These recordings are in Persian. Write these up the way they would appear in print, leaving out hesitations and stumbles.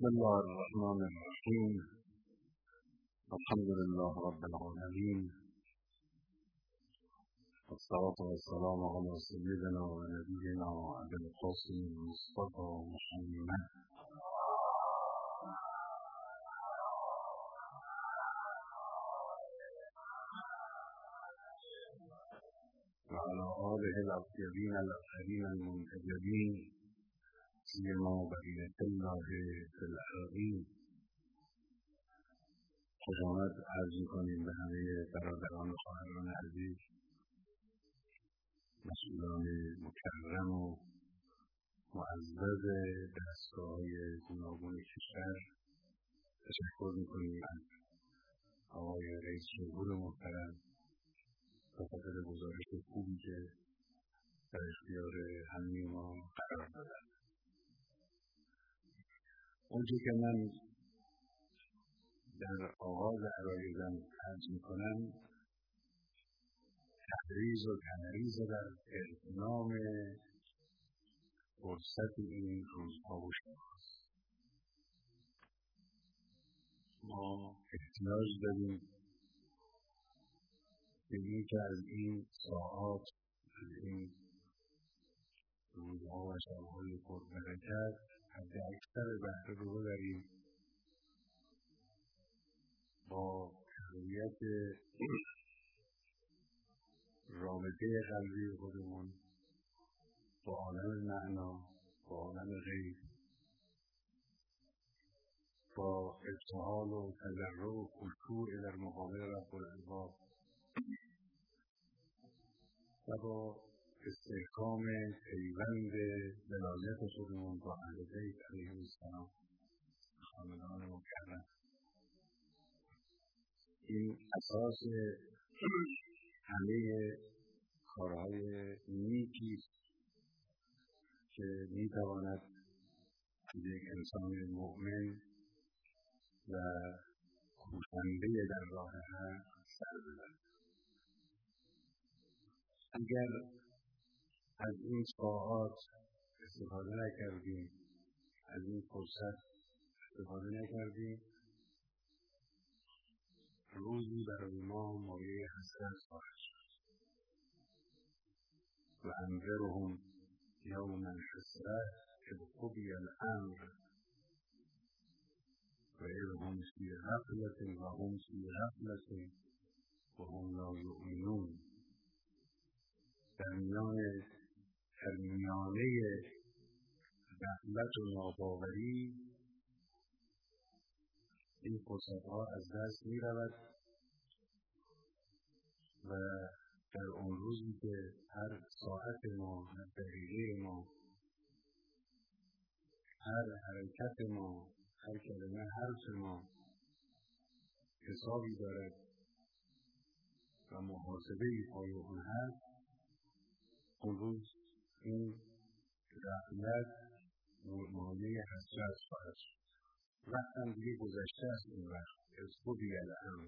بسم الله الرحمن الرحیم. الحمد لله رب العالمین، والصلاة والسلام على سيدنا ونبينا أبي القاسم المصطفى محمد وعلى آله الأطيبين الأطهرين المنتجبين سيما بقية الله في الأرضين. خوش آمد عرض می‌کنیم به همه برادران و خواهران عزیز، مسئولان مکرم و معزز دستگاه‌های گوناگون کشور. تشکر می‌کنیم از آقای رئیس جمهور محترم به خاطر گزارش خوبی که در اختیار همه ما قرار دادند. اونچه که من در آغاز عرایزم عرض میکنم تحریض و تنریض در اغتنام فرصت این روزها و شبهاست. ما احتیاج داریم به این که از این ساعات، از این روزها و شبهای پربرکت حد اکثر بهره رو ببریم، با تقویت رابطه قلبی خودمون با عالم معنا، با عالم غیب، با ابتهال و تضرع و خشوع در مقابل رب الارباب و با استحکام پیوند ولایت خودمون با اهل بیت علیهم السلام، خاندان مکرم. این اساس همه کارهای نیکی است که میتواند یک انسان مؤمن و کوشنده در راه حق سر ببرد. اگر از این ساعات استفاده نکردیم، از این فرصت استفاده نکردیم، روزی برای ما مایه حسرت خواهد شد. و انذرهم یوم الحسرة اذ قضی الامر و اذ هم فی غفلة و هم فی غفلة و هم لا یؤمنون. در میانه غفلت و ناباوری این فرصت‌ها از دست می‌رود و در اون روزی که هر ساعت ما، هر دقیقه ما، هر حرکت ما، هر کلمه حرف ما حسابی دارد و محاسبه‌ای پای اون هست، اون روز این غفلت مایه حسرت خواهد شد. وقت هم دیگه گذشته است. این وقت از قضی الامر،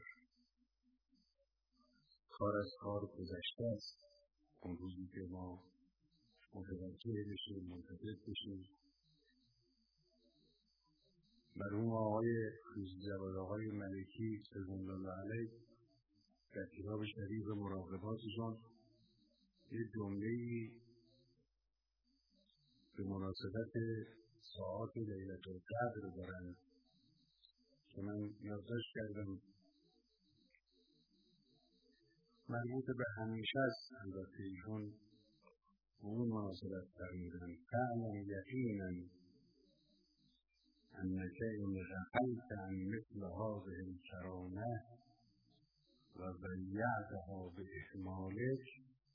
کار از کار گذشته است. اون روزی که ما متوجه بشیم، منتبه بشیم. مرحوم آقای فیض‌جواد آقای ملکی سلام الله علیه در کتاب شریف مراقباتشان یک جمله‌ای به مناسبت ساعات لیلة القدر دارند که من یادداشت کردم. مربوط به همیشه است، البته ایشون به اون مناسبت فرمودند فاعلم یقینا انک ان غفلت عن مثل هذه الکرامة و ضیعتها باهمالک.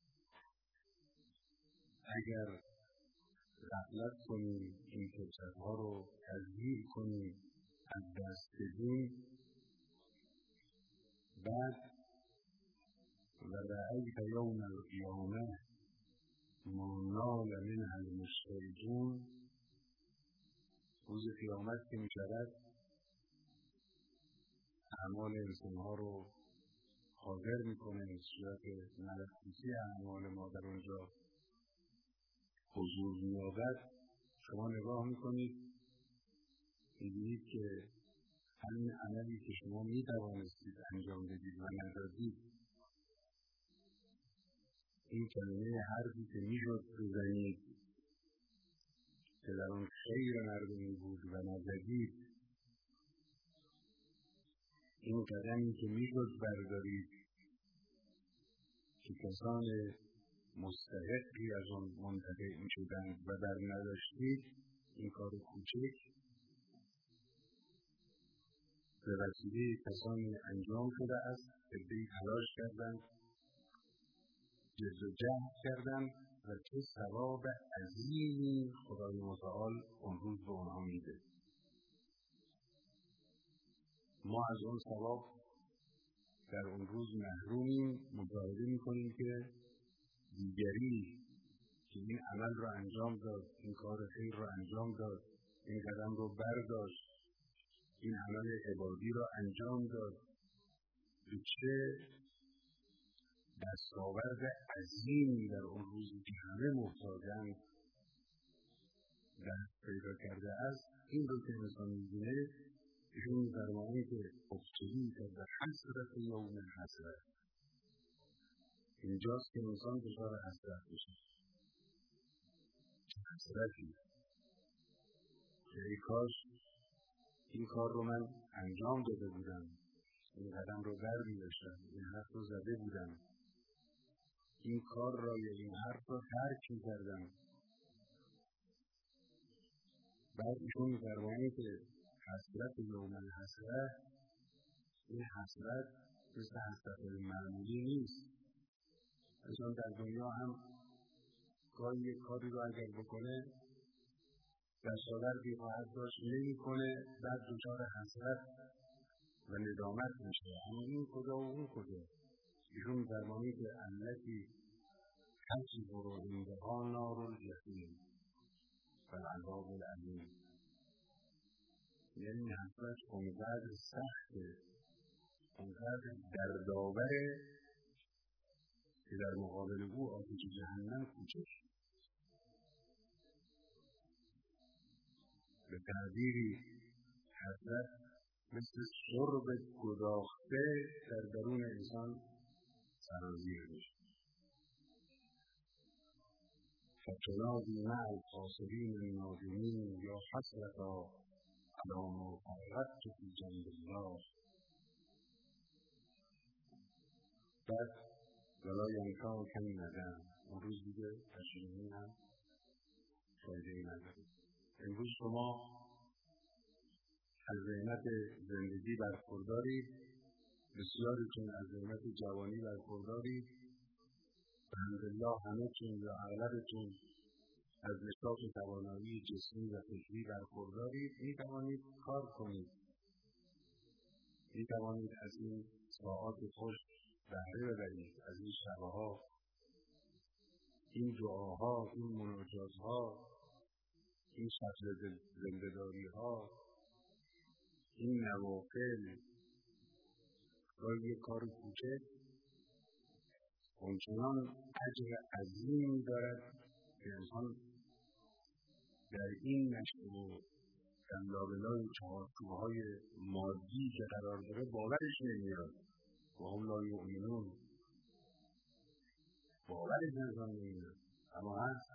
اگر غفلت کنی، این فرصت‌ها رو تضییع کنی، از دست بدی، بعد و رأیت یوم القیامة ما نال منها المشترکون، روز قیامت که می‌شود اعمال انسان‌ها رو حاضر می‌کنه، صورت ملکوتی اعمال ما در اونجا حضور می‌یابد. شما نگاه می‌کنید می‌بینید که همین عملی که شما می‌توانستید انجام بدید و ندادید، این کلمه حرفی که میشد بزنید که در آن خیر مردمی بود و نزدید، این قدمی که میشد بردارید که کسان مستحقی از آن منتفع میشدند و در نداشتید، این کار کوچک به وسیله کسانی انجام شده است که عده‌ای تلاش کردند، جد و جهد کردند و چه ثواب عظیمی خدای متعال اون روز به آنها میده. ما از اون ثواب در اون روز محرومیم. مشاهده میکنیم که دیگری که این عمل رو انجام داد، این کار خیر رو انجام داد، این قدم رو برداشت، این عمل عبادی رو انجام داد، به چه دستاورد عظیمی در اون روزی که همه محتاجند دست پیدا کرده است. این رو که انسان می‌بینه، ایشون می‌فرمایند که ابتلی که به حسرت یوم حسرت، اینجاست که انسان دچار حسرت میشه. حسرتی که ای کاش این کار رو من انجام داده بودم، این قدم رو برمی‌داشتم، این حرف رو زده بودم، این کار را یا این حرف را ترک می‌کردم. بعد ایشون می‌فرمایند که حسرت یوم الحسرت، این حسرت مثل حسرت معمولی نیست. انسان در دنیا هم گاهی یک کاری رو اگر بکنه دستاوردی خواهد داشت، نمی‌کنه، بعد دچار حسرت و ندامت میشه، اما این کجا و اون کجا. ایشون می‌فرمایند که التی تصبر عندها نار الجحیم والعذاب العلیم، یعنی حسرت اونقدر سخته، اونقدر دردآوره که در مقابل او آتش جهنم کوچک. به تعبیری حسرت مثل سرب گداخته در درون انسان سرازیر میشه. فتنادی مع الخاسرین النادمین یا حسرتا علی ما فرطت فی جنب الله. بعد ولا ینفعک الندم، اون روز دیگه پشیمانی هم فایده‌ای نداره. امروز شما از نعمت زندگی برخوردارید، بسیاریتون از نعمت جوانی برخوردارید، الحمدلله همه‌تون یا اغلبتون از نشاط توانایی جسمی و فکری برخوردارید. می‌توانید کار کنید، می‌توانید از این ساعات خوش بهره ببرید، از این شبها، این دعاها، این مناجاتها، این شکل زنده‌داری‌ها، این نوافل. گاهی یک کار کوچک اونچنان اجر عظیمی دارد که انسان در این نشأه و لابلای چهارچوب‌های مادی که قرار داره باورش نمیاد و هم لا یؤمنون، باورش نمیاد. اما هست.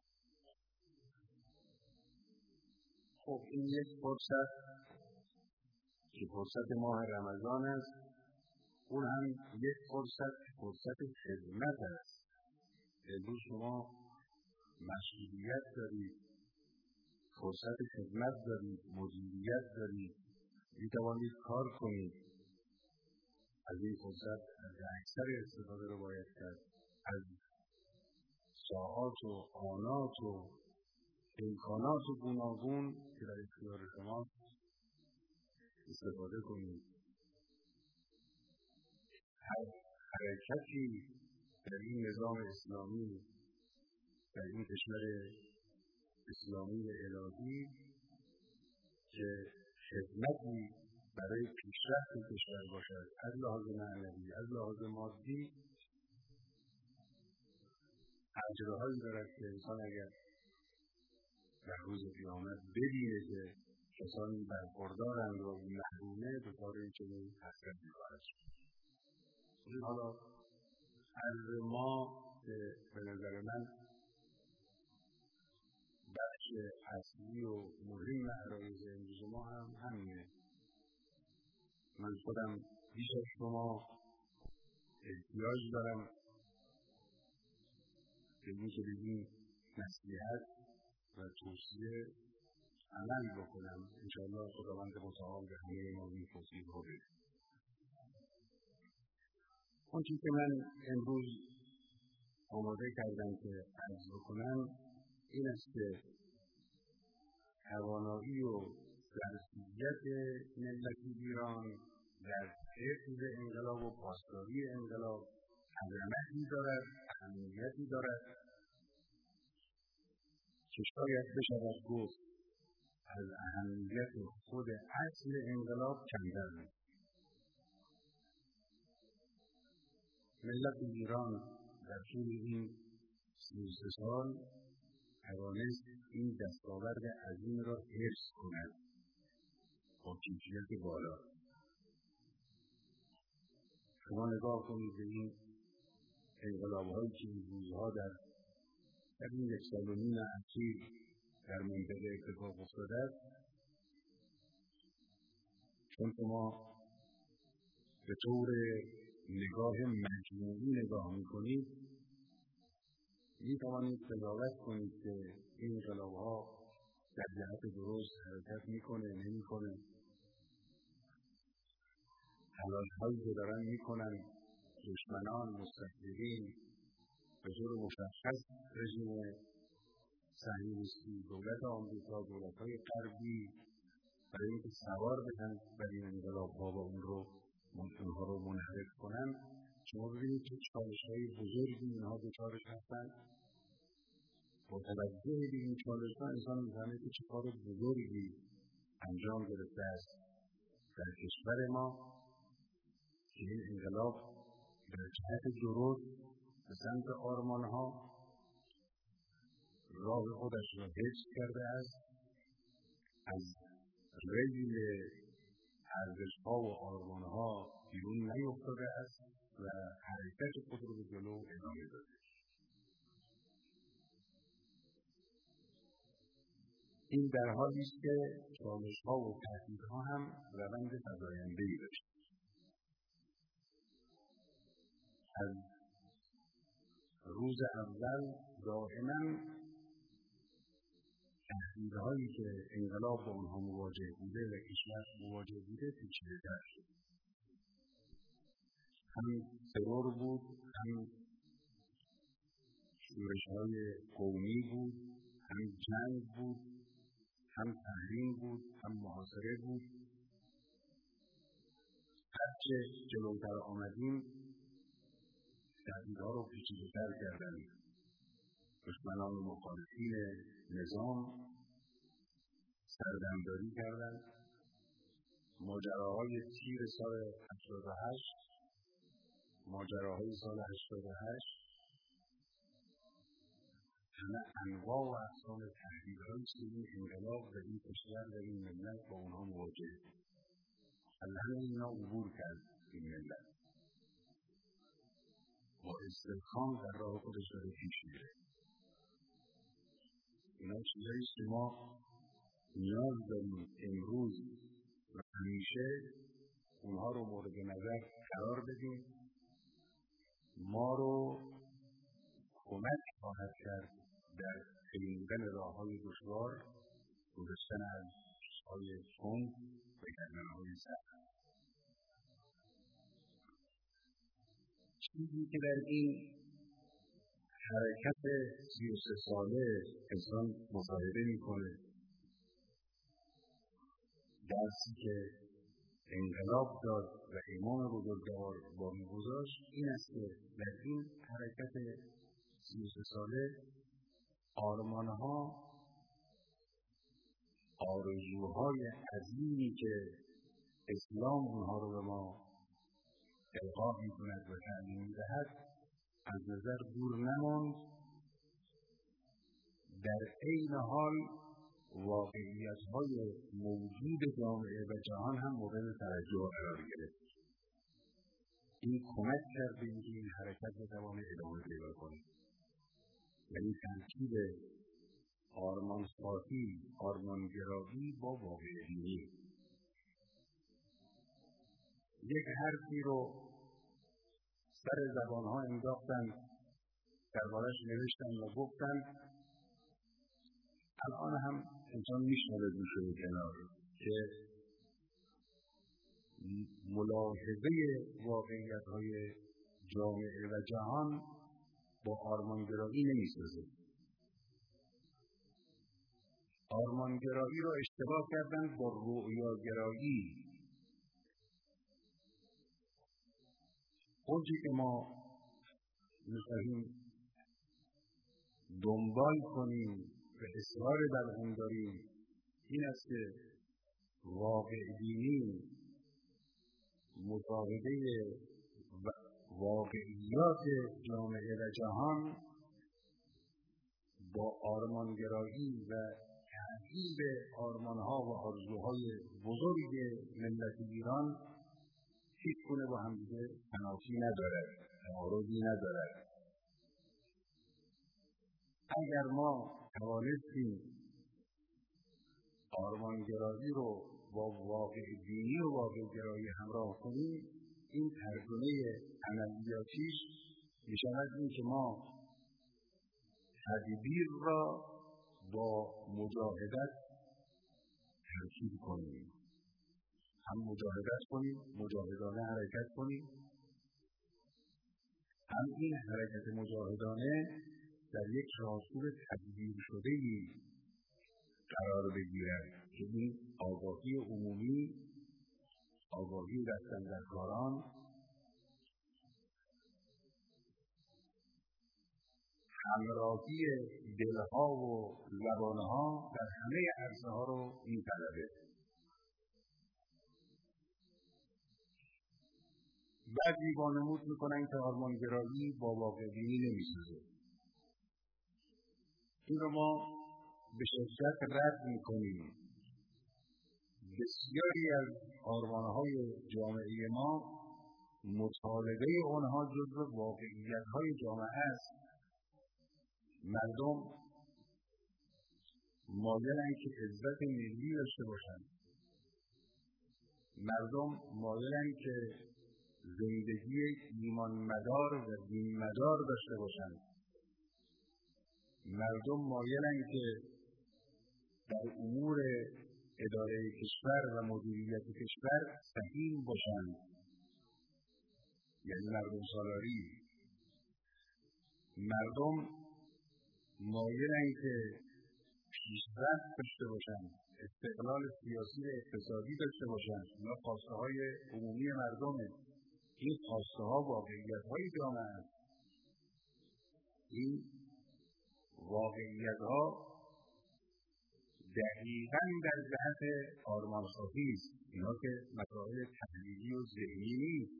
خب این یک فرصت که فرصت ماه رمضان است، اون هم یک فرصت خدمت است. امروز شما مسئولیت دارید، فرصت خدمت دارید، مدیریت دارید، میتوانید کار کنید. از این فرصت از اکثر استفاده رو باید کرد. از ساعات و آنات و امکانات و گوناگون که در اختیار شما استفاده کنید. هر حرکتی در این نظام اسلامی، در این کشور اسلامی الهی که خدمتی برای پیشرفت کشور باشد، از لحاظ معنوی، از لحاظ مادی، اجرهایی دارد که انسان اگر در روز قیامت ببینه که کسانی برخوردارند و این محرومه دچار چنین حسرتی خواهد شد. حالا عرض ما به نظر من بخش اصلی و مهم عرایض امروز ما هم همینه. من خودم بیش از شما احتیاج دارم به این که بگیم نصیحت و توصیه عمل بکنم. انشاءالله خداوند متعال به همه ما این توصیه رو بده. اون چیزی که من امروز آماده کردم که عرض بکنم این است که توانایی و ظرفیت ملت ایران در حفظ انقلاب و پاسداری انقلاب عظمتی دارد، اهمیتی دارد که شاید بشود گفت از اهمیت خود اصل انقلاب کمتر نیست. ملت ایران در طول این 33 سال توانست این دستاورد عظیم را حفظ کند با کیفیت بالا. شما نگاه کنید به این انقلاب‌هایی که این روزها در این 1 سال و نیم اخیر در منطقه اتفاق افتاده است. چون شما به طور نگاه مجموعی نگاه می‌کنید می‌توانید قضاوت کنید که این انقلاب‌ها در جهت درست حرکت می‌کنه نمی‌کنه. تلاش‌هایی که دارن می‌کنن دشمنان مستکبرین به طور مشخص رژیم صهیونیستی، دولت آمریکا، دولت‌های غربی برای اینکه سوار بشن بر این انقلاب‌ها و اونها رو منحرف کنن. شما ببینید که چالش‌های بزرگی اینها دچارش هستن. با توجه به این چالش‌ها انسان می‌فهمه که چه کار بزرگی انجام گرفته است در کشور ما که این انقلاب در جهت درست به سمت آرمان‌ها راه خودش را حفظ کرده است، از ریل ارزش‌ها و آرمان‌ها بیرون نیفتاده است و حرکت خود را به جلو ادامه داده. این در حالی است که چالش‌ها و تهدیدها هم روند فزاینده‌ای داشت. از روز اول دائما تهدیدهایی که انقلاب با آنها مواجه بوده و کشور مواجه بوده پیچیده‌تر شد. هم ترور بود، هم شورش‌های قومی بود، هم جنگ بود، هم تحریم بود، هم محاصره بود. هرچه جلوتر آمدیم تهدیدها رو پیچیده‌تر کردن. دشمنان مخالفین نظام سردمداری کردند. ماجراهای تیر سال 88، ماجراهای سال 88 همه انواع و اقسام تهدیدهایی است که این انقلاب و این کشور و این ملت با اونها مواجه. همه اینا عبور کرد این ملت. با استحکام در راه خودش داره پیش میره. اینا چیزایی است که ما نیاز داریم امروز و همیشه اونها رو مورد نظر قرار بدیم. ما رو کمک خواهد کرد در پیمودن راه‌های دشوار، گذشتن از های تند و کردن‌های سخت. چیزی که در این حرکت 33 ساله انسان مشاهده می‌کنه، درسی که انقلاب داد و امام بزرگوار باقی گذاشت این است که در این حرکت 33 ساله آرمان‌ها، آرزوهای عظیمی که اسلام اونها رو به ما القا می‌کند و تعلیم می‌دهد از نظر دور نماند. در عین حال واقعیت‌های موجود جامعه و جهان هم مورد توجه قرار گرفت. این کمک کرده اینکه این حرکت بتواند ادامه پیدا کند. یعنی ترکیب آرمانخواهی، آرمانگرایی با واقع‌بینی. یک حرفی رو سر زبان‌ها انداختن، دربارش نوشتن و گفتن، الان هم انسان میشنوه گوشه و کنار که ملاحظه واقعیت‌های جامعه و جهان با آرمانگرایی نمی‌سازه. آرمانگرایی را اشتباه کردن با رؤیاگرایی. اونچه که ما می‌خواهیم دنبال کنیم و اصرار بر آن داریم این است که واقع‌بینی، مشاهده واقعیات جامعه و جهان با آرمانگرایی و تحقیق آرمانها و آرزوهای بزرگ ملت ایران هیچ گونه با هم دیگه تنافی ندارد، تعارضی ندارد. اگر ما توانستیم آرمانگرایی رو با واقع‌بینی و واقع‌گرایی همراه کنیم، این ترجمه عملیاتیش می‌شود این که ما تدبیر را با مجاهدت ترکیب کنیم. هم مجاهدت کنیم، مجاهدانه حرکت کنیم، هم این حرکت مجاهدانه در یک راهرو تدبیر شده‌ای قرار بگیرد که این آگاهی عمومی، آگاهی دستاندرکاران، همراهی دلها و زبانها در همه عرصه‌ها رو می‌طلبه. بعضی وانمود می‌کنن که آرمانگرایی با واقع‌بینی نمی‌سازه. این رو ما به شدت رد می‌کنیم. بسیاری از آرمان‌های جامعه ما مطالبه آنها جزو واقعیت‌های جامعه است. مردم مایلند که عزت ملی داشته باشند. مردم مایلند که زندگی ایمان مدار و دین مدار داشته باشند. مردم مایلند که در امور اداره کشور و مدیریت کشور سهیم باشند، یعنی مردم سالاری. مردم مایلند که پیشرفت داشته باشند، استقلال سیاسی و اقتصادی داشته باشند. اینا خواسته های عمومی مردمه. این خواسته ها واقعیت های جامعه است. این واقعیت ها دقیقاً در جهت آرمانخواهی است. اینا که مسائل تحلیلی و ذهنی نیست،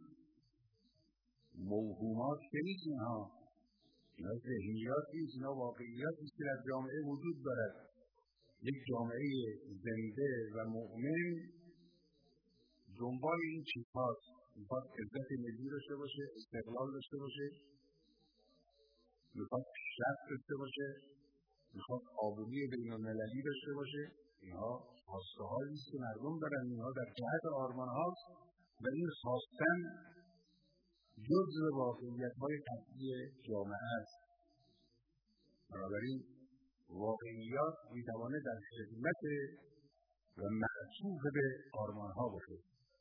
موهومات که نیست. اینا ذهنیات نیست، اینا واقعیات نیست که در جامعه وجود دارد. یک جامعه زنده و مؤمن دنبال این چیزهاست. میخواد عزت ملی داشته باشه، استقلال داشته باشه، میخواد پیشرفت داشته باشه، میخواد آبروی بین‌المللی داشته باشه. اینها خواسته هایی است که مردم دارن. اینها در جهت آرمان هاست و این خواستن جزء واقعیت های قطعی جامعه است. بنابراین واقعیات میتواند در خدمت و معطوف به آرمان ها باشه.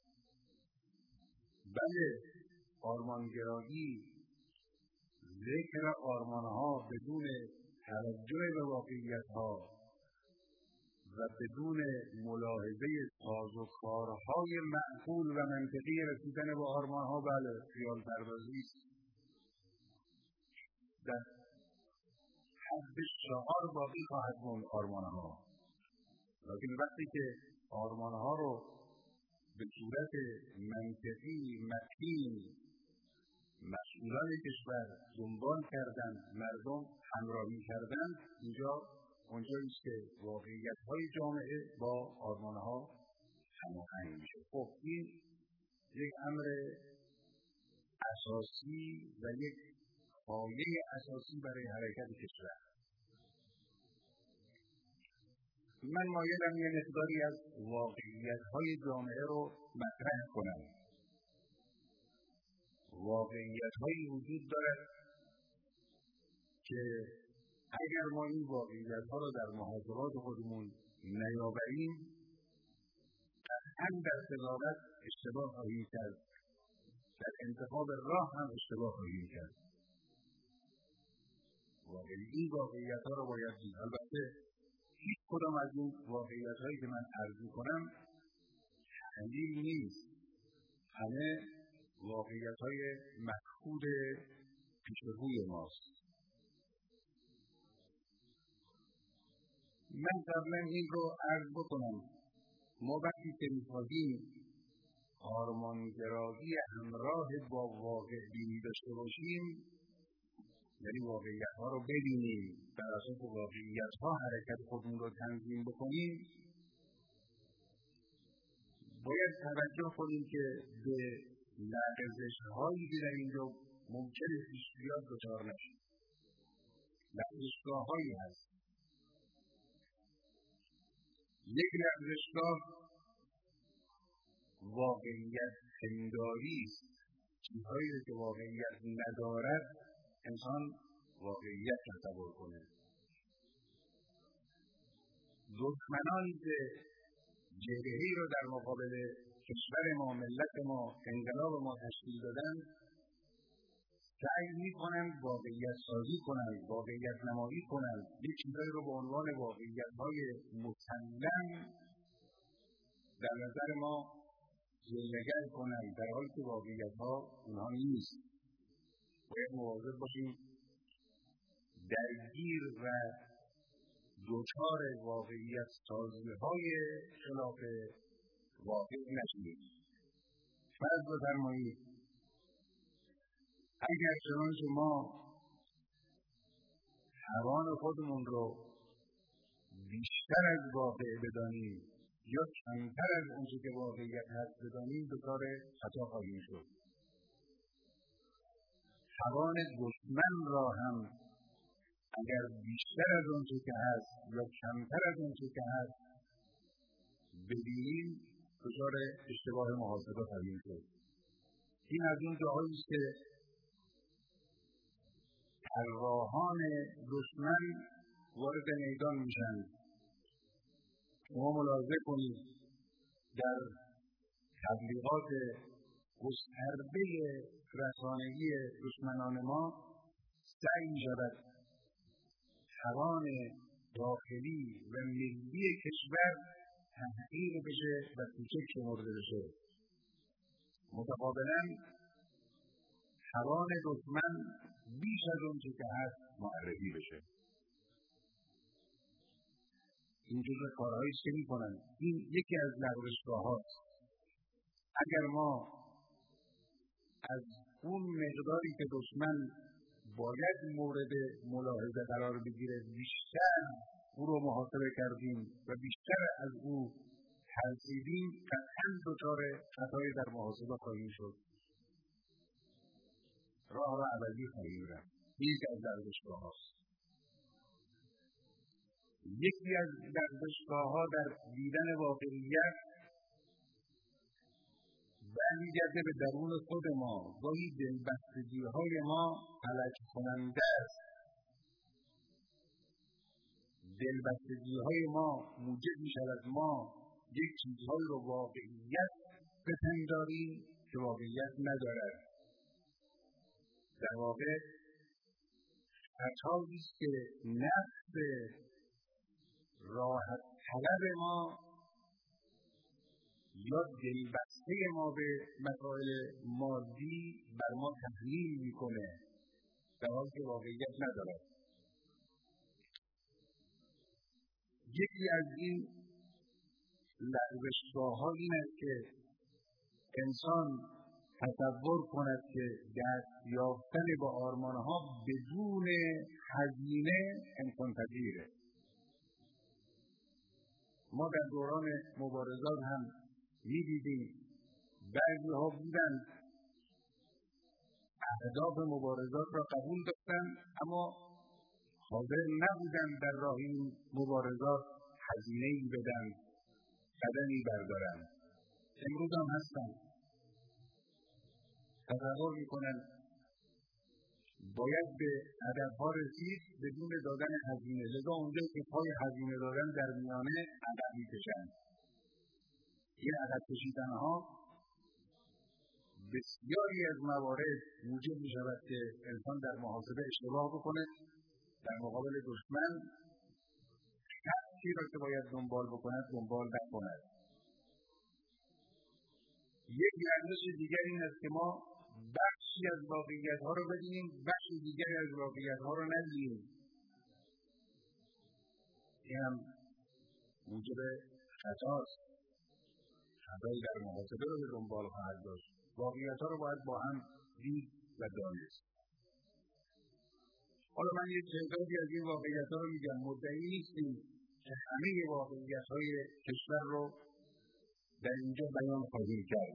بله، آرمانگرایی، ذکر آرمان ها بدون توجه به واقعیت ها و بدون ملاحظه سازوکارهای معقول و منطقی رسیدن به آرمان ها، بله، خیال پردازی است. در حد شعار باقی خواهد موند آرمان ها. لیکن وقتی که آرمان ها رو به صورت منطقی، متین، مسئولان کشور دنبال کردن، مردم همراهی کردن، اینجا اونجایی است که واقعیت‌های جامعه با آرمان‌ها هماهنگ میشه. خب این یک امر اساسی و یک پایه اساسی برای حرکت کشور. من مایلم یه مقداری از واقعیت‌های جامعه رو مطرح کنم. واقعیت‌هایی وجود دارد که اگر ما این واقعیت‌ها رو در محاسبات خودمون نیاوریم قطعاً در قضاوت اشتباه خواهیم کرد، در انتخاب راه هم اشتباه خواهیم کرد. این واقعیت‌ها رو باید دید. البته هیچ کدام از این واقعیت‌هایی که من عرض می‌کنم تحلیل نیست، همه واقعیت‌های مشهود پیش روی ماست. من قبلا این رو عرض بکنم، ما وقتی که می‌خواهیم آرمانگرایی همراه با واقع بینی داشته باشیم، یعنی واقعیت‌ها رو ببینیم، در اساس واقعیت‌ها حرکت خودمون رو تنظیم بکنیم، باید توجه کنیم که به لغزش‌هایی که در اینجا ممکنه پیش بیاد دچار نشیم. لغزشگاه‌هایی هست. یک لغزشگاه واقعیت پنداری است. چیزهایی که واقعیت ندارد انسان واقعیت تصور کنه. دشمنانی که جبهه‌ای رو در مقابل کشور ما، ملت ما، انقلاب ما تشکیل دادن، سعی می‌کنند واقعیت سازی کنند، واقعیت نمایی کنند، یک چیزایی رو به عنوان واقعیت‌های مسلم در نظر ما جلوگر کنند، در حالی که واقعیت‌ها اونها نیست. باید مواظب باشیم درگیر و دچار واقعیت سازی‌های خلاف واقع نشیم. فرض بفرمایید اگر چنانچه ما توان خودمون رو بیشتر از واقع بدانیم یا کمتر از اونچه که واقعیت هست بدانیم دچار خطا خواهیم شد. توان دشمن را هم اگر بیشتر از اونچه که هست یا کمتر از اونچه که هست ببینیم دچار اشتباه محاسبه خواهیم شد. این از اون جاهایی است که طراحان دشمن وارد میدان میشن. شما ملاحظه کنید در تبلیغات گسترده رسانه‌ای دشمنان ما سعی می‌شود توان داخلی و ملی کشور تحقیر بشه و کوچک شمرده بشه. متقابلاً توان دشمن بیش از اون چیزی که هست معرفی بشه. این جزء کارهایی است که می‌کنن. این یکی از لغزشگاه‌هاست. اگر ما از اون مقداری که دشمن باید مورد ملاحظه قرار بگیره بیشتر او رو محاسبه کردیم و بیشتر از او ترسیدیم، قطعاً دچار خطای در محاسبه خواهیم شد. راه عوضی خواهیم رفت. یکی از لغزشگاه‌هاست. یکی از لغزشگاه‌ها در دیدن واقعیت برمیگرده به درون خود ما. گاهی دلبستگی‌های ما هلاک کننده است. دلبستگی‌های ما موجب می‌شود ما یک چیزهایی رو واقعیت بپنداریم که واقعیت ندارد. در واقع خطایی است که نفس راحت طلب ما یا دلبسته ما به مسائل مادی بر ما تحمیل میکنه در حالی که واقعیت ندارد. یکی از این لغزشگاه‌ها این است که انسان تصور کند که دست یافتن به آرمان‌ها بدون هزینه امکان پذیره. ما در دوران مبارزات هم می‌دیدیم بعضی ها بودن اهداف مبارزات را قبول داشتن اما حاضر نبودن در راه این مبارزات هزینه‌ای بدن، قدمی بردارن. امروز هم هستن، تصور میکنن باید به هدفها رسید بدون دادن هزینه، لذا اونجا که پای هزینه دادن در میانه عقب میکشن. این عقب کشیدنها بسیاری از موارد موجب میشود که انسان در محاسبه اشتباه بکنه، در مقابل دشمن چیزی را که باید دنبال بکند دنبال نکند. یک ارزش دیگر این است که ما بخشی از واقعیت‌ها رو بدونیم، بخشی دیگری از واقعیت‌ها رو ندونیم. این هم موجب خطاست. خطایی در محاسبه رو به دنبال خواهد داشت. واقعیت‌ها رو باید با هم دید و دانست. حالا من یک تعدادی از این واقعیت‌ها رو میگم. مدعی نیستیم که همه واقعیت‌های کشور رو در اینجا بیان خواهیم کرد.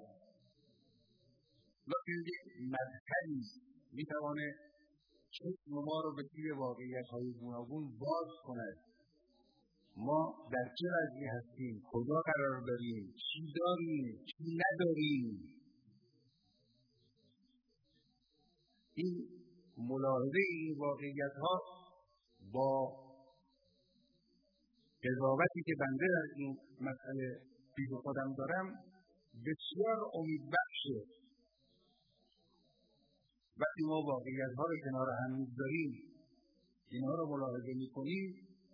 لیکن یک مدخلی میتوانه چشم ما رو به سوی واقعیت‌های گوناگون باز کند. ما در چه وضعی هستیم؟ کجا قرار داریم؟ چی داریم؟ چی نداریم؟ این ملاحظه این واقعیت‌ها با قضاوتی که بنده در این مسئله پیش خودم دارم بسیار امیدبخشه. وقتی ما واقعیت‌ها رو کنار هم می‌گذاریم، اینها رو ملاحظه می‌کنیم،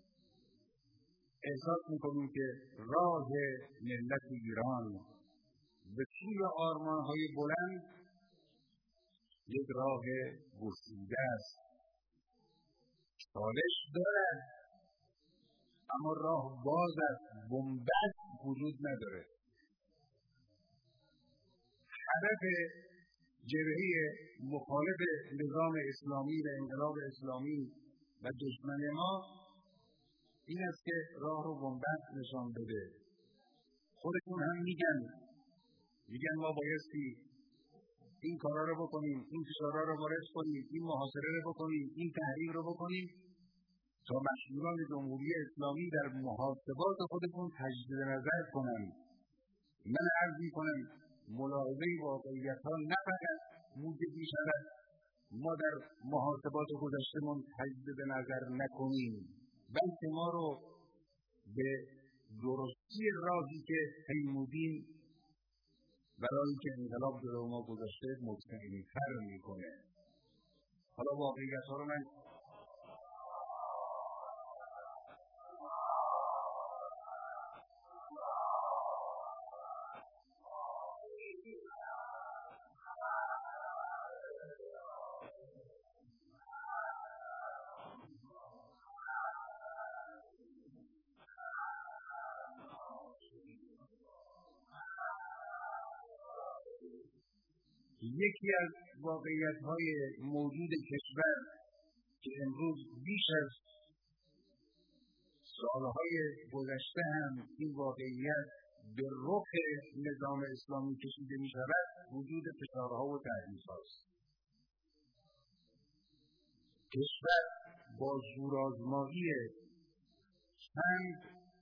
احساس می‌کنیم که راه ملت ایران به سوی آرمان‌های بلند یک راه گشوده است. چالش دارد اما راه باز است، بنبست وجود نداره. هدف جبهه مخالف نظام اسلامی و انقلاب اسلامی و دشمن ما این است که راه رو بنبست نشان بده. خودشون هم میگن ما بایستی این کارا رو بکنیم، این فشارا رو وارد کنیم، این محاصره رو بکنیم، این تحریم رو بکنیم تا مسئولان جمهوری اسلامی در محاسبات خودشون تجدید نظر کنند. من عرض میکنم ملاحظه واقعیت‌ها نه فقط موجب می‌شود ما در محاسبات گذشته‌مون تجدید نظر نکنیم، بلکه ما رو به درستی راهی که پیمودیم برای که انقلاب جلو ما گذاشته مطمئن‌تر میکنه. حالا واقعیت‌ها رو من یکی از واقعیت‌های موجود کشور که امروز بیش از سالهای گذشته هم این واقعیت به رخ نظام اسلامی کشیده می‌شود، وجود فشارها و تهدیدهاست. کشور با زورآزمایی چند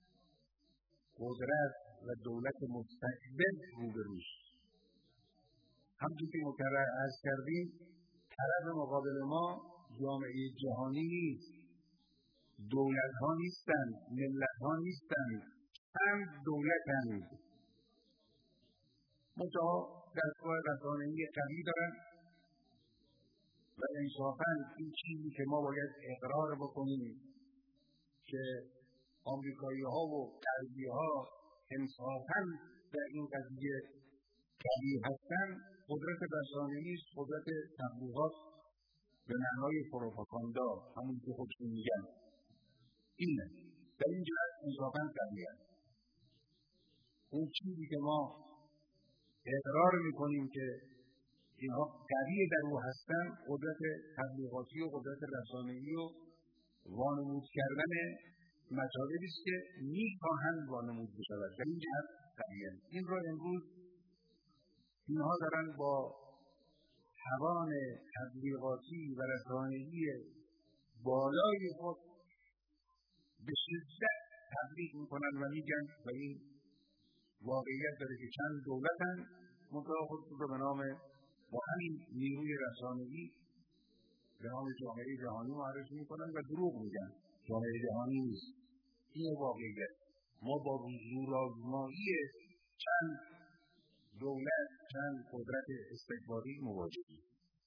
قدرت و دولت مستقبل روبروست. همچون که مکرر عرض کردیم، طرف مقابل ما جامعه جهانی نیست، دولت‌ها نیستند، ملت‌ها نیستند، چند دولت‌اند. منتها دستگاه رسانه‌ای قوی دارند و انصافاً این چیزی که ما باید اقرار بکنیم که آمریکایی‌ها و غربی‌ها انصافاً در این قضیه قوی هستند، قدرت رسانه‌ای است، قدرت تبلیغات به معنای پروپاگاندا، همون که خودشون میگن. اینه در این جهت انصافاً قوی است. اون چیزی که ما اقرار میکنیم که اینها قوی در او هستن، قدرت تبلیغاتی و قدرت رسانه‌ای و وانمود کردن مطالبی است که می‌خواهند وانمود بشود و این جهت قویه. این را امروز اینها دارن با توان تبلیغاتی و رسانه‌ای بالای خود به شدت تبلیغ میکنن و میگن و این واقعیت داره که چند دولتن منطقه خودشون رو به نام با همین نیروی رسانه‌ای به نام جامعه جهانی معرفی میکنن و دروغ میگن. جامعه جهانی نیست. این واقعیت. ما با زورآزمایی چند دولت، چند قدرت استکباری مواجهیم.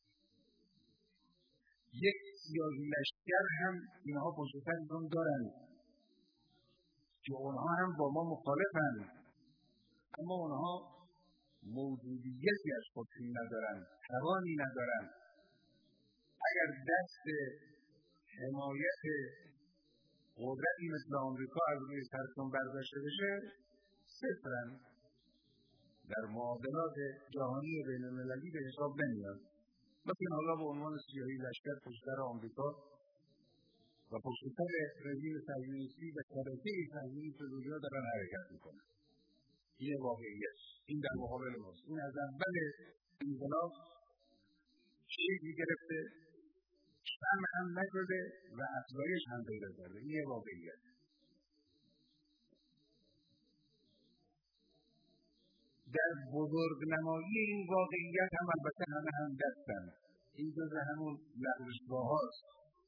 یک سیاهی لشکر هم اینها پشت سرشون دارن که اونها هم با ما مخالفن، اما اونها موجودیتی از خودشون ندارن، توانی ندارن. اگر دست حمایت قدرتی مثل آمریکا از روی سرشون برداشته بشه، صفرن، در معادلات جهانی بین المللی به حساب نمیاد. لیکن حالا به عنوان سیاهی لشکر پشت سر آمریکا و پشت سر رژیم صهیونیستی و شبکه صهیونیست دنیا دارن حرکت میکنن. این واقعیت. این در مقابل ماست. این از اول انقلاب شکل گرفته، شمع هم نشده و افزایش هم پیدا کرده. این واقعیت. در بزرگنمایی این واقعیت هم البته همه هم دستن. این جزء همون لغزشگاه هاست.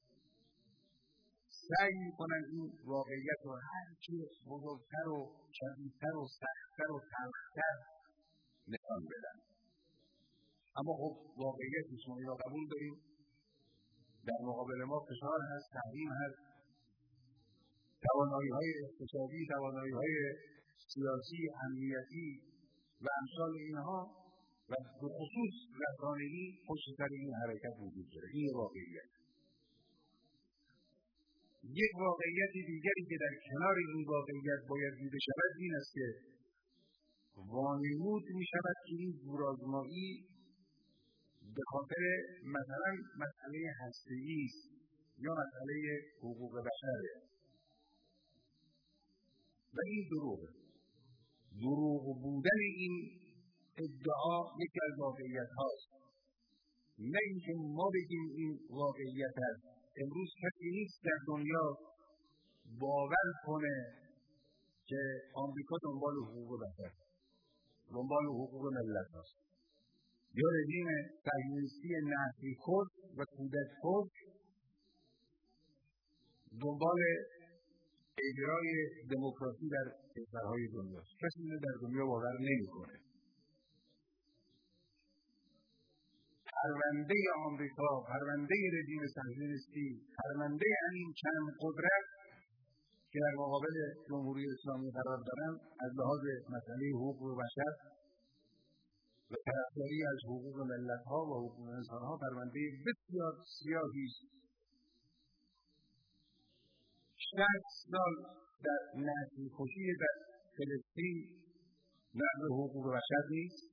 سعی میکنن این واقعیت رو هرچی بزرگتر و شدیدتر و سختتر و تلختر نشان بدن. اما خب واقعیت شما این را قبول داریم. در مقابل ما فشار هست، تحریم هست، توانایی‌های اقتصادی، توانایی‌های سیاسی، امنیتی و امثال اینها و به خصوص رسانه‌ای پشت سر این حرکت وجود داره. این واقعیت. یک واقعیت دیگری که در کنار این واقعیت باید دیده شود این است که وانمود می شود که این زورآزمایی به خاطر مثلا مسئله هسته‌ای است یا مسئله حقوق بشره و این دروغه. دروغ بودن این ادعا یکی از واقعیت هاست. نه اینکه ما بگیم این واقعیت هست. امروز کسی نیست در دنیا باور کنه که آمریکا دنبال حقوق بشر، دنبال حقوق ملت هست. یا رژیم صهیونیستی نسلی خود و کودک خود دنبال اجرای دموکراسی در کشورهای دنیا. کسی اینو در دنیا باور نمی‌کنه. پرونده آمریکا، پرونده رژیم صهیونیستی، پرونده همین چند قدرت که در مقابل جمهوری اسلامی قرار دارن از لحاظ مسئله حقوق بشر و طرفداری از حقوق ملت‌ها و حقوق انسان‌ها پرونده بسیار سیاهی است. 60 سال در نسل‌کشی در فلسطین نقض حقوق بشر نیست.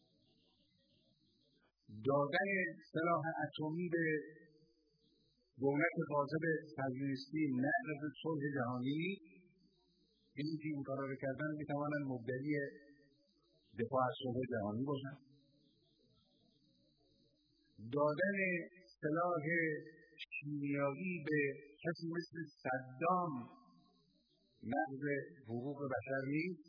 دادن سلاح اتمی به دولت غاصب صهیونیستی نقض صلح جهانی. اینی که این کارا رو کردن میتوانند مبتدی دفاع از صلح جهانی باشن. دادن سلاح شیمیایی به کسی مثل صدام نقض حقوق بشر نیست.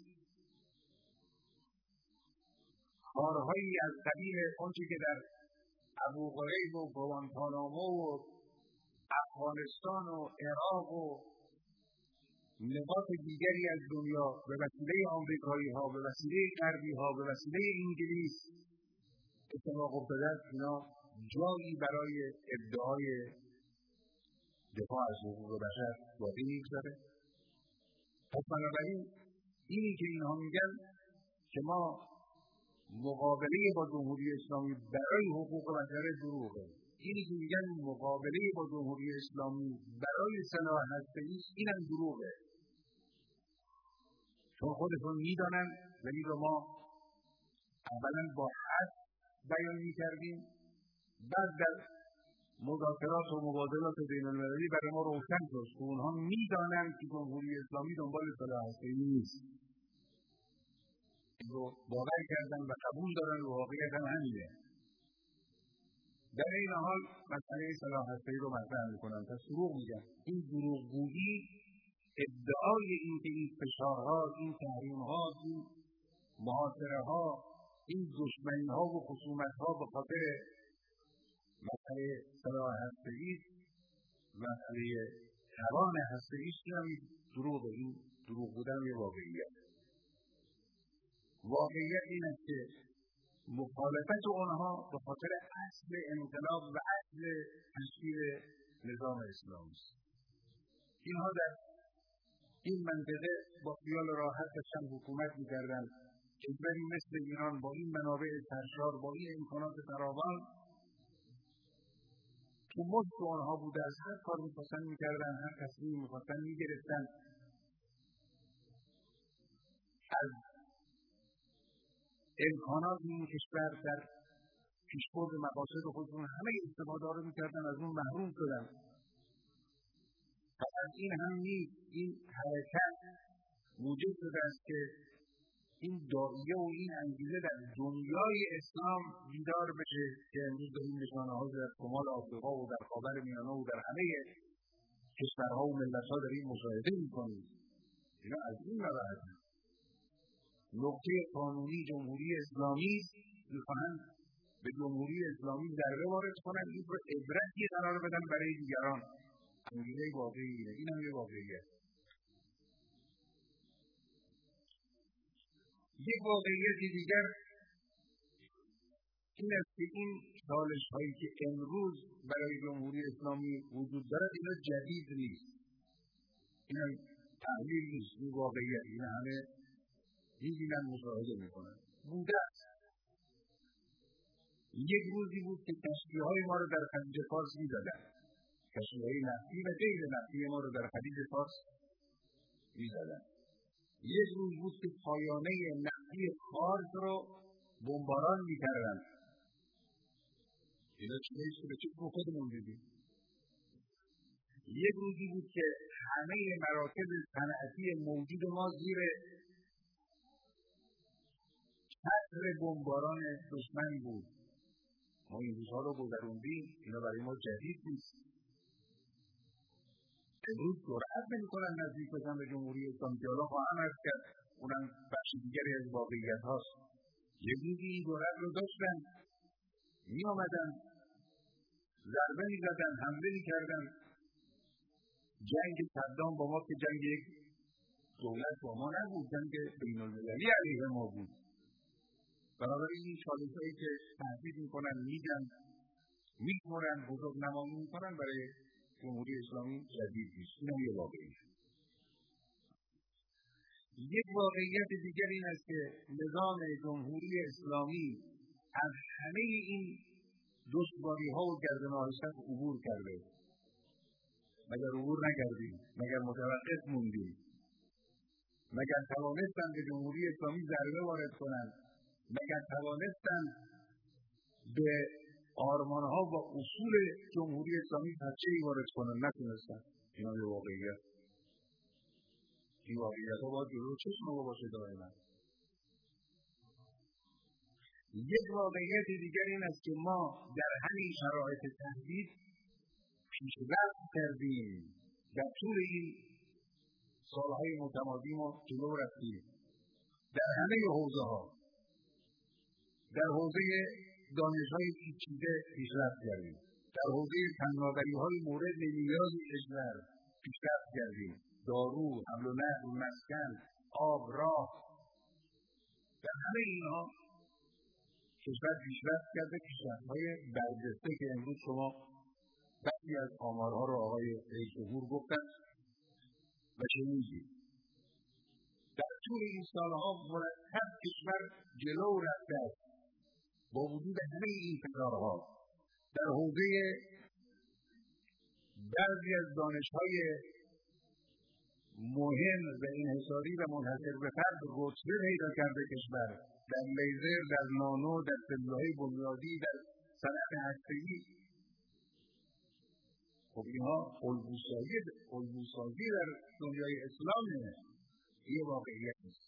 کارهایی از قبیل آنچه که در ابوغریب و گوانتانامو و افغانستان و عراق و نقاط دیگری از دنیا به وسیله آمریکایی‌ها، به وسیله غربی‌ها، به وسیله انگلیس اتفاق افتاده است، اینا جایی برای ادعای دفاع از حقوق بشر باقی می‌گذاره. پس بنابراین اینی که اینها میگن که ما مقابله با جمهوری اسلامی برای حقوق بشر دروغه. اینی که میگن مقابله با جمهوری اسلامی برای سلاح هسته‌ای است، اینم دروغه. چون خودشون میدانن ولی رو ما اولا با حد بیان میکردیم، بعد در مذاکرات و مبادلات بین‌المللی برای ما روشن شد که اونها میدانند که جمهوری اسلامی دنبال سلاح هسته‌ای نیست. این رو باور کردن و قبول دارن و واقعیت هم همینه. در این حال مسئله سلاح هسته‌ای رو مطرح میکنن. پس دروغ میگن. این دروغگویی، ادعای این که این فشارها، این تحریم‌ها، این محاصره‌ها، این دشمنی‌ها و خصومت‌ها به خاطر مسئله سلاح هسته‌ای، مسئله توان هسته‌ای، این دروغه. این دروغ بودن یه واقعیت. واقعیت این است که مخالفت آنها به خاطر اصل انقلاب و اصل تشکیل نظام اسلامی است. اینها در این منطقه با خیال راحت داشتن حکومت می‌کردند. کشوری مثل ایران با این منابع سرشار، با این امکانات فراوان، تو ملک آنها بوده، از هر کار می‌خواستن می‌کردن، هر تصمیمی می‌خواستن می‌گرفتن. از امکانات این کشور در پیشبرد مقاصد خودشون همه استفاده رو می‌کردن، از اون محروم شدن. فقط این هم نیست، این حرکت موجب شده است که این داعیه و این انگیزه در دنیای اسلام بیدار بشه که امروز داریم نشانه‌ها در شمال آفریقا و در خاورمیانه و در همه کشورها و ملت‌ها داریم مشاهده می‌کنیم. اینا از این نبرد نقطه قانونی جمهوری اسلامی می‌خواهند به جمهوری اسلامی ضربه وارد کنند، این رو عبرتی قرار بدن برای دیگران. انگیزه واقعیه. این هم یه واقعیه. یک واقعیت دیگر این است که این چالش‌هایی که امروز برای جمهوری اسلامی وجود دارد، اینا جدید نیست. اینا تحلیل نیست، این واقعیت. این همه می‌بینن، مشاهده می‌کنن. بوده است. یک روزی بود که کشتی‌های ما رو در خلیج فارس می‌زدن. کشتی‌های نفتی و غیر نفتی ما رو در خلیج فارس می‌زدن. یک روز بود که پایانه نفتی فارس رو بمباران می‌کردن. اینا چیزی که به چشم خودمون دیدیم. یک روزی بود که همه مراکز صنعتی موجود ما زیر چتر بمباران دشمن بود. ما این روزها رو گذروندیم. اینا برای ما جدید نیست. امروز جرأت نمی‌کنن نزدیک بشن به جمهوری اسلامی که حالا خواهم عرض کرد، اونم بخش دیگری از واقعیت هاست. یه روزی این جرأت رو داشتن، می آمدن، ضربه می زدن، حمله می کردن. جنگ صدام با ما که جنگ یک دولت با ما نبود، جنگ بین المللی علیه ما بود. بنابراین این چالش‌هایی که تهدید می‌کنن، میگن، می‌کنن، بزرگ نمایی می‌کنن برای جمهوری اسلامی جدید نیست. این هم یه واقعیت. یک واقعیت دیگر این است که نظام جمهوری اسلامی از همه این دشواری‌ها و گردن‌آهشت عبور کرده. مگر عبور نکردیم؟ مگر متوقف موندیم؟ مگر توانستن به جمهوری اسلامی ضربه وارد کنند؟ مگر توانستن به آرمان‌ها و اصول جمهوری اسلامی پرچه‌ای وارد کنند؟ نتونستن. اینا یه واقعیت. این واقعیت‌ها باید جلو چشم ما باشه دائما. یک واقعیت دیگر این است که ما در همین شرایط تهدید پیشرفت کردیم. در طول این سالهای متمادی ما جلو رفتیم. در همه حوزه‌ها. در حوزه دانش‌های پیچیده پیشرفت کردیم. در حوزه فناوری‌های مورد نیاز کشور پیشرفت کردیم. دارو، حمل و نقل، مسکن، آب، راه. در همه اینها کشور پیشرفت کرده. پیشرفت‌های برجسته که امروز شما بعضی از آمارها رو آقای رئیس جمهور گفتن و شنیدید. در طول این سالها مرتب کشور جلو رفته است با وجود همه این فشارها. در حوزه بعضی از دانش‌های مهم و انحصاری و منحصر به فرد رتبه پیدا کرده کشور. در لیزر، در نانو، در سلول‌های بنیادی، در صنعت هسته‌ای. خب اینها الگوسازی در دنیای اسلامه. یه واقعیت است.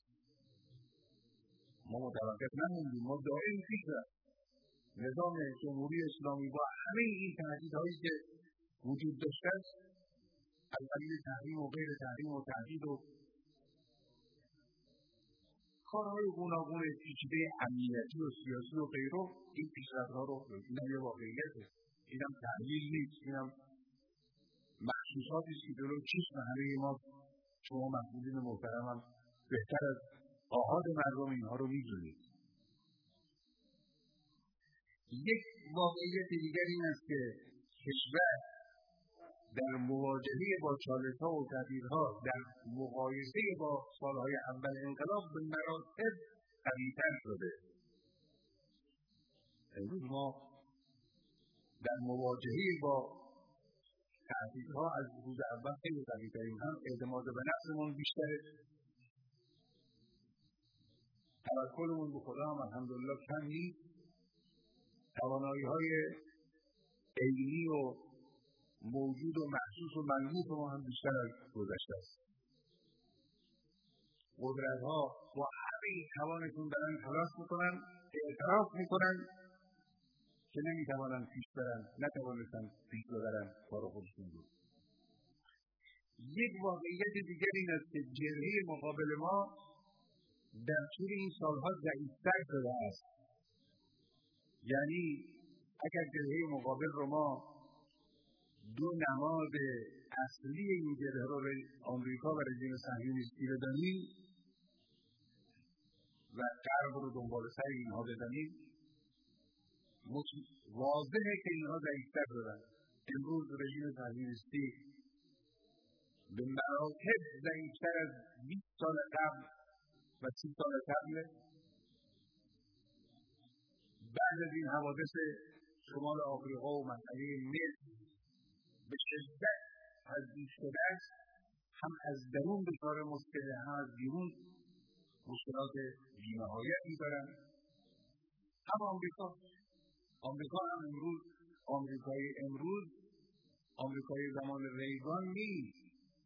ما متوقف نموندیم، ما دائم پیش رفتیم. نظام جمهوری اسلامی با همه این تهدیدهایی که وجود داشته است، از قبیل تحریم و غیر تحریم و تهدید و کارهای گوناگون پیچیده امنیتی و سیاسی و غیره، این پیشرفت‌ها رو اینم یه واقعیته. اینم تحلیل نیست، اینم محسوساتی است که جلو چشم همه ما، شما مسئولین محترمم بهتر از آحاد مردم اینها رو می‌دونید. یک واقعیت دیگر این است که کشور در مواجهه با چالش‌ها و تهدیدها، در مقایسه با سالهای اول انقلاب به مراتب قوی‌تر شده. امروز ما در مواجهه با تهدیدها از روز اول خیلی قوی‌تریم. هم اعتماد به نفسمون بیشتره، توکلمون به خدا هم الحمدلله کم نیست، توانایی‌های علمی و موجود و محسوس و ملموس ما هم بیشتر از گذشته است. قدرت‌ها با همه توانشون دارن تلاش میکنن، اعتراف میکنن که نمیتوانن پیش برن، نتوانستن پیش ببرن کار خودشون رو. یک واقعیت دیگر این است که جبهه مقابل ما در طول این سالها ضعیف‌تر شده است. یعنی اگر جبهه مقابل رو ما دو نماد اصلی این جبهه رو آمریکا و رژیم صهیونیستی بدانیم و غرب رو دنبال سر اینها بدانیم، واضحه که اینها ضعیف‌تر شدن. امروز رژیم صهیونیستی به مراتب ضعیف‌تر از 20 سال قبل و 30 سال قبل. بعد از این حوادث شمال آفریقا و مسئله مصر به شدت تضعیف شده است. هم از درون دچار مشکل، هم از بیرون مشکلات بی‌نهایتی دارند. هم آمریکا هم امروز آمریکای زمان ریگان نیست.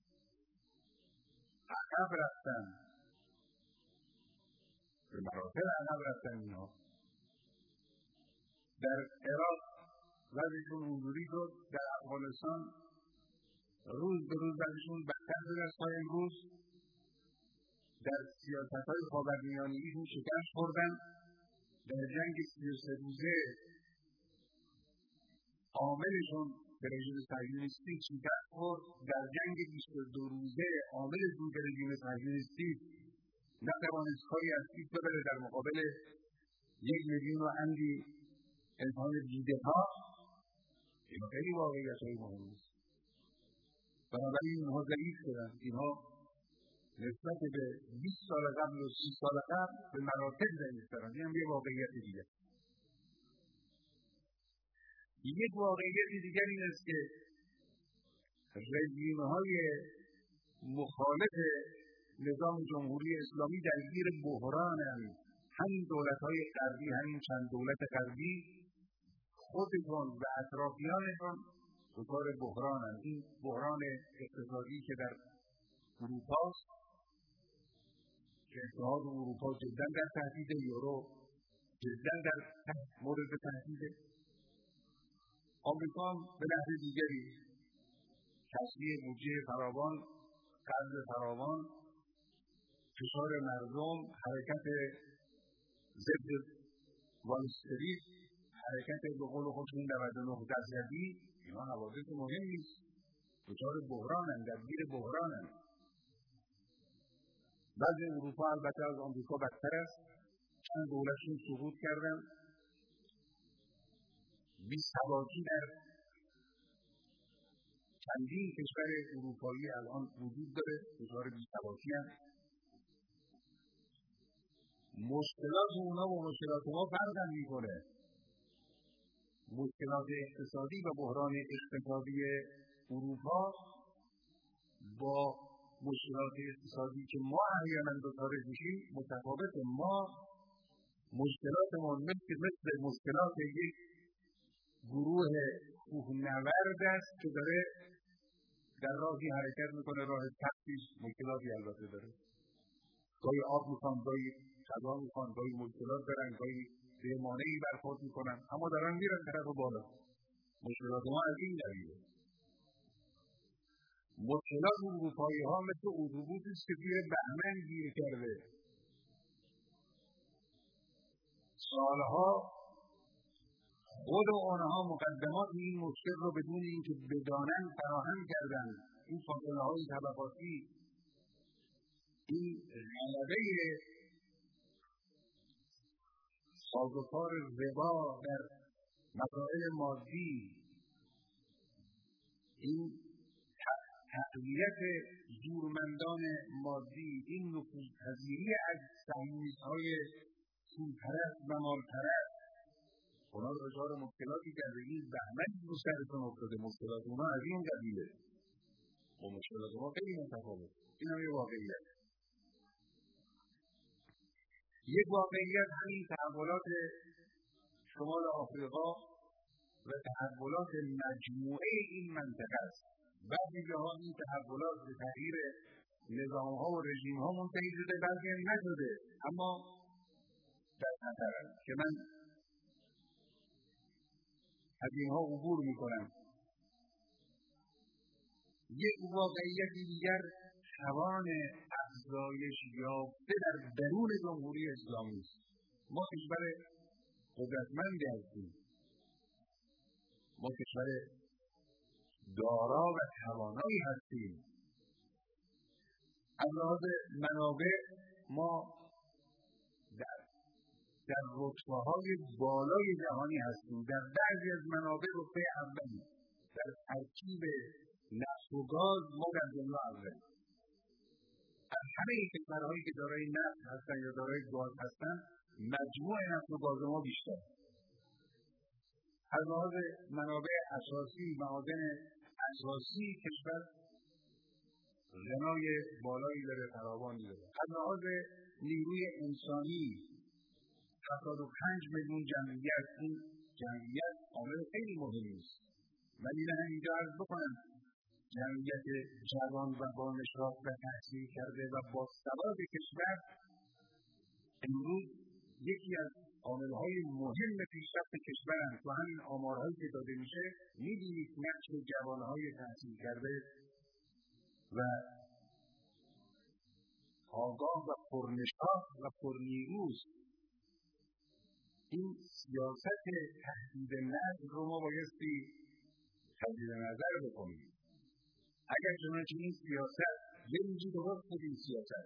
عقب رفتن، به مراتب عقب رفتن. اینها در عراق وضعشون اونجوری شد، در افغانستان روز به روز وضعشون بدتر شده است تا امروز. در سیاست‌های خاورمیانه‌ایشون شکست خوردن. در جنگ 33 روزه عاملشون به رژیم صهیونیستی شکست خورد. در جنگ 22 روزه عامل ضد رژیم صهیونیستی نتوانست کاری از پیش ببره در مقابل 1 میلیون و اندی انسان بی‌دفاع. اینا خیلی واقعیت‌های مهمی است. بنابراین اینها ضعیف شدن. اینها نسبت به 20 سال قبل و 30 سال قبل به مراتب ضعیف شدن. این هم یه واقعیت دیگه. یک واقعیت دیگر این است که رژیم‌های مخالف نظام جمهوری اسلامی درگیر بحرانند. همین دولت‌های غربی، همین چند دولت غربی خودشون و اطرافیانشون دچار بحرانند. این بحران اقتصادی که در اروپا است، که اتحاد اروپا جدا در تهدید، یورو جدا در مورد تهدید. آمریکا به نحو دیگری تصویه بودجه فراوان، قرض فراوان، فشار مردم، حرکت ضد وال استریت، حرکت به قول خودشون 99 درصدی. اینا حوادث مهمی است. دچار بحرانند، درگیر بحرانند. وضع اروپا البته از آمریکا بدتر است. چند دولتشون سقوط کردن. بی‌ثباتی در چندین کشور اروپایی الان وجود داره. دچار بی‌ثباتی هست. مشکلات اونا با مشکلات ما فرق میکنه. مشکلات اقتصادی و بحران اقتصادی اروپا با مشکلات اقتصادی که ما احیانا دچارش میشیم متفاوت. ما مشکلاتمون مثل مشکلات یک گروه کوهنورد است که داره در راهی حرکت میکنه، راه سختیش مشکلاتی البته داره، گاهی آب میخوان، گاهی غذا میخوان، گاهی مشکلات دارن، گاهی به مانعی برخورد میکنن، اما دارن میرن طرف بالا. مشکلات ما از این دلیله. مشکلات اروپایی ها مثل اتوبوسی است که توی بهمن گیر کرده. سالها خود آنها مقدمات این مشکل رو بدون اینکه بدانن فراهم کردن. این فاصله های طبقاتی، این غلبه سازوکار ربا در مسائل مادی، این تقویت زورمندان مادی، این نفوذپذیری از سهمیزهای پولپرست و مالپرست، اونا رو دچار مشکلاتی کرده. این زحمتی رو سرتون افتاده. مشکلات اونا از این قبیله، با مشکلات ما خیلی متفاوت. این هم یه واقعیت. یک واقعیت همین تحولات شمال آفریقا و تحولات مجموعه این منطقه است. بعضی جاها این تحولات به تغییر نظام‌ها و رژیم‌ها منتهی شده، بعضی هم نشده، اما در خطر است که من از اینها عبور میکنم. یک واقعیت دیگر توان افزایش یافته در درون جمهوری اسلامی است. ما کشور قدرتمندی هستیم، ما کشور دارا و توانایی هستیم. از لحاظ منابع ما در رتبه‌های بالای جهانی هستیم. در بعضی از منابع رتبه اولی، در ترکیب نفت و گاز ما در دنیا اولیم. از همه کشورهایی که دارای نفت هستن یا دارای گاز هستن، مجموع نفت و گاز ما بیشتر. از لحاظ منابع اساسی، معادن اساسی کشور غنای بالایی داره، فراوانی داره. از لحاظ نیروی انسانی 75 میلیون جمعیت، این جمعیت عامل خیلی مهمی است. من اینو همینجا عرض بکنم، جمعیت جوان و با نشاط و تحصیل کرده و با سواد کشور امروز یکی از عامل‌های مهم پیشرفت کشورند. تو همین آمارهایی که داده میشه می‌بینید نقش جوان‌های تحصیل کرده و آگاه و پرنشاط و پرنیروست. این سیاست تهدید نسل رو ما بایستی تجدید نظر بکنیم. اگر چنانچه این سیاست یه روزی درست بود، این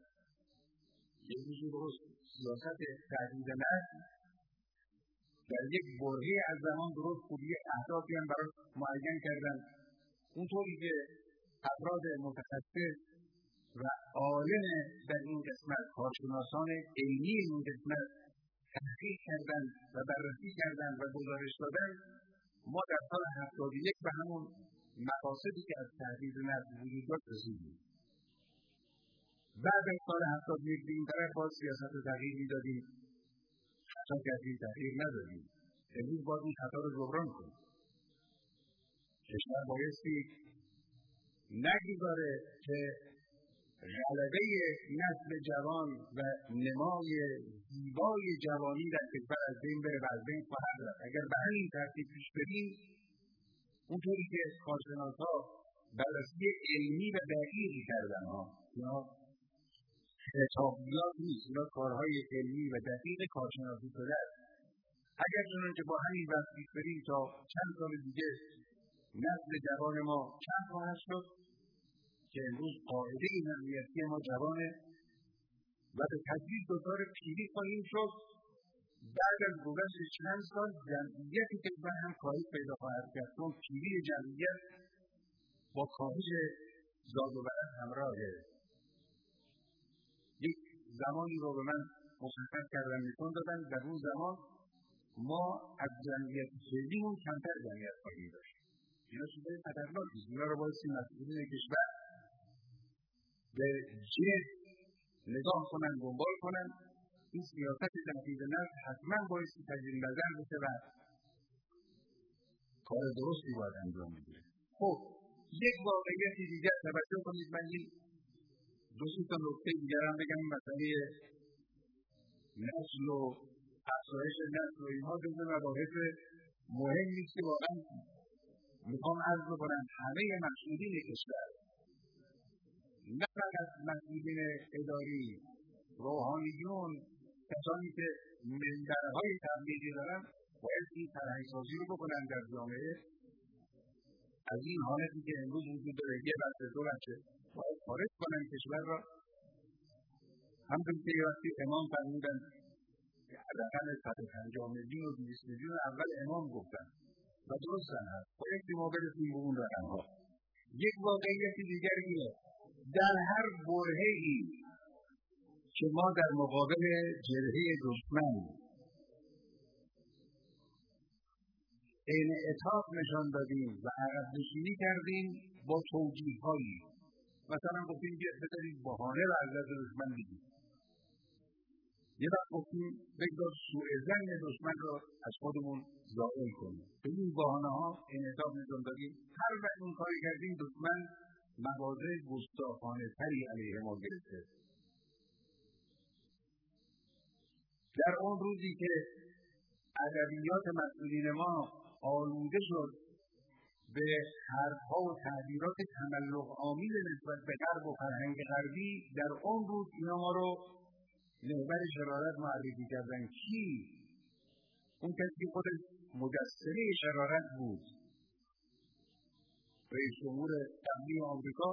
سیاست تهدید نسل در یک برهه از زمان درست بود، یک اهدافی هم براش معین کردن، اونطوری که افراد متخصص و عالم در این قسمت، کارشناسان علمی این قسمت تحقیق کردن و بررسی کردن و گزارش دادن، ما در سال 71 به همون مقاصدی که از تهدید نسل وجود داشت رسیدیم. بعد از سال 71 به این طرف باز سیاست رو تغییر میدادیم، خطا کردیم، تغییر ندادیم. امروز باید این خطا رو جبران کنیم. کشور بایستی نگذاره که غلبه نسل جوان و نمای زیبای جوانی در کشور از بین بره و از بین خواهد رفت. اگر به همین ترتیب پیش بریم، اونطوری که کارشناس‌ها بررسی علمی و دقیقی کردن، اینا کتابیات نیست، اینا کارهای علمی و دقیق کارشناسی شده است. اگر چنانچه با همین وقت پیش بریم تا چند سال دیگه نسل جوان ما چند خواهد شد که امروز قاعده جمعیتی ما جوانه و به تدریج دچار پیری خواهیم شد. بعد از گذشت چند سال جمعیت کشور هم کاهش پیدا خواهد کرد، چون پیری جمعیت با کاهش زاد و ولد همراهه. یک زمانی رو به من مشخص کردن، نشون دادن در اون زمان ما از جمعیت فعلیمون کمتر جمعیت خواهیم داشت. اینا چیزای خطرناکی است. اینا رو باید مسئولین کشور به جد نگاه کنن، دنبال کنن. این سیاست تهدید نسل حتما باید تجدید نظر بشه و کار درستی باید انجام بگیره. خب یک واقعیت دیگر توجه کنید، من این دو تا نکته دیگر هم بگم. مسئله نسل و افزایش نسل و اینها جزو مباحث مهمی است که واقعا میخوام عرض بکنم همه مسئولین کشور، نه فقط مسئولین اداری، روحانیون، کسانی که منبرهای تبلیغی دارن، باید این فرهنگ‌سازی رو بکنن در جامعه. از این حالتی که امروز وجود داره، یه بچه دو بچه، باید خارج کنن کشور را. همچون که یه وقتی امام فرمودن که حداقل 150 میلیون و 200 میلیون اول امام گفتن و درستن هست، باید ما برسیم به اون رقم‌ها. یک واقعیت دیگر اینه، در هر برهه‌ای که ما در مقابل جبهه دشمن انعطاف نشان دادیم و عقب نشینی کردیم با توجیه‌هایی، مثلا گفتیم که بذارید بهانه را از دشمن بگیریم، یه وقت گفتیم بگذار سوءظن دشمن را از خودمون زائل کنیم، به این بهانه‌ها انعطاف نشان دادیم. هر وقت این کاری کردیم دشمن مواضع گستاخانه‌تری علیه ما گرفته. در اون روزی که ادبیات مسئولین ما آلوده شد به حرف‌ها و تعبیرات تملق آمیز نسبت به غرب و فرهنگ غربی، در اون روز اینا ما رو محور شرارت معرفی کردن. کی؟ اون کسی که خودش مجسمه شرارت بود، رئیس جمهور قبلی آمریکا،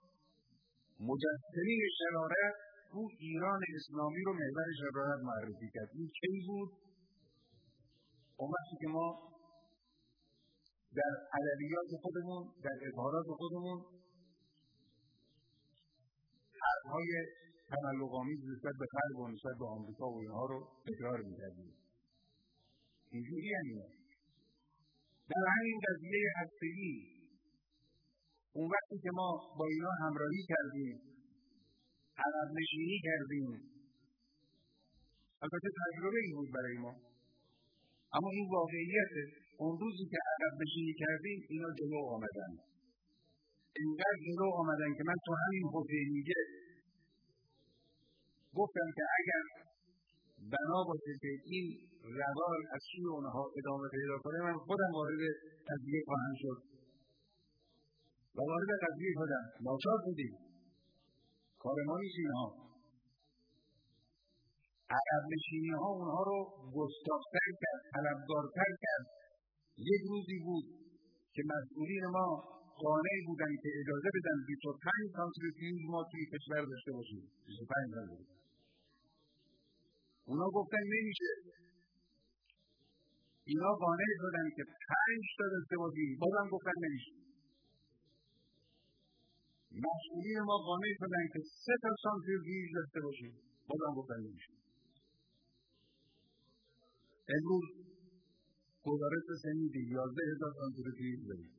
مجسمه شرارت او ایران اسلامی رو محور شرارت معرفی کرد. این کی بود؟ اون وقتی که ما در ادبیات خودمون، در اظهارات خودمون حرف‌های تملق‌آمیز نسبت به غرب و نسبت به آمریکا و اینها رو تکرار می‌کردیم. اینجوری یعنی در همین قضیه هستگی، اون وقتی که ما با اینا همراهی کردیم، عقب نشینی کردیم، البته تجربه‌ای بود برای ما، اما این واقعیته. اون روزی که عقب نشینی کردیم اینا جلو آمدن، اینقدر جلو آمدن که من تو همین حسینیه گفتم که اگر بنا باشه که این روال از سوی اونها ادامه پیدا کنه، من خودم وارد قضیه خواهم شد و وارد قضیه شدم. ناچار بودیم، کار ما نیست اینها. عقب نشینی ها اونها رو گستاخ‌تر کرد، طلبکارتر کرد. یک روزی بود که مسئولین ما قانع بودن که اجازه بدن 25 سانتریفیوژ ما توی کشور داشته باشیم. 25 سانتریفیوژ. اونا گفتن نمیشه. اینا قانع شدن که 5 تا داشته باشیم، بازم گفتن نمیشه. مسئولین ما قانع شدن که 3 تا سانتریفیوژ داشته باشیم، بازم گفتن نمیشه. امروز گزارش شنیدیم 11,000 سانتریفیوژ داریم.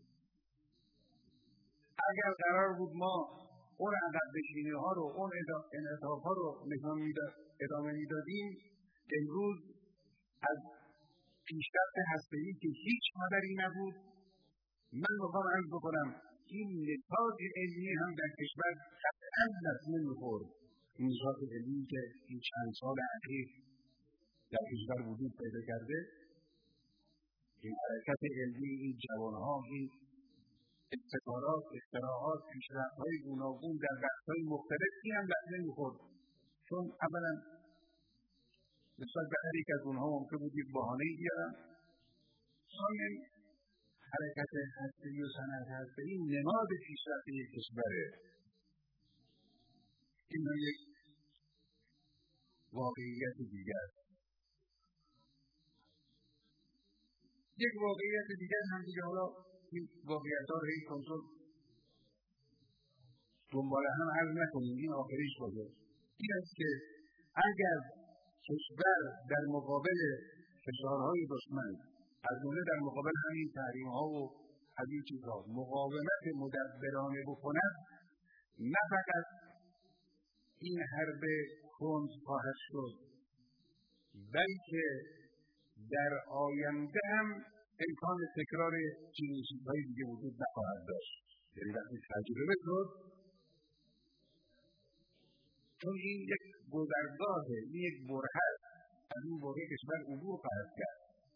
اگر قرار بود ما اون عقب نشینی ها رو، اون انعطاف ها رو ادامه میدادیم، امروز از پیشرفت هسته‌ای که هیچ خبری نبود. من میخوام عرض بکنم این نتاج علمی هم در کشور قطعاً نتیجه میخورد. این نتاج علمی که این چند سال اخیر در کشور وجود پیدا کرده، این حرکت علمی، این جوانها، این ابتکارات، اختراعات، پیشرفت‌های گوناگون در بخش‌های مختلف، این هم نتیجه میخورد. چون اولا نسبت به هر یک از اونها ممکن بود یک بهانه‌ای بیارن. ثانیاً حرکت هسته‌ای و صنعت هسته‌ای نماد پیشرفت یک کشوره. این هم یک واقعیت دیگر. یک واقعیت دیگر هم دیگه، حالا این واقعیت‌ها رو این کنترل دنبال هم عرض نکنیم، این آخریش باشه. این است که اگر کشور در مقابل فشارهای دشمن، از جمله در مقابل همین تحریم‌ها و همین چیزها، مقاومت مدبرانه بکند، نه فقط این حرب کند خواهد شد، بلکه در آینده هم امکان تکرار چیزهای دیگه وجود نخواهد داشت. یعنی وقتی تجربه شد، چون این یک گذرگاهه، این یک برهه از این واقع کشور عبور خواهد کرد،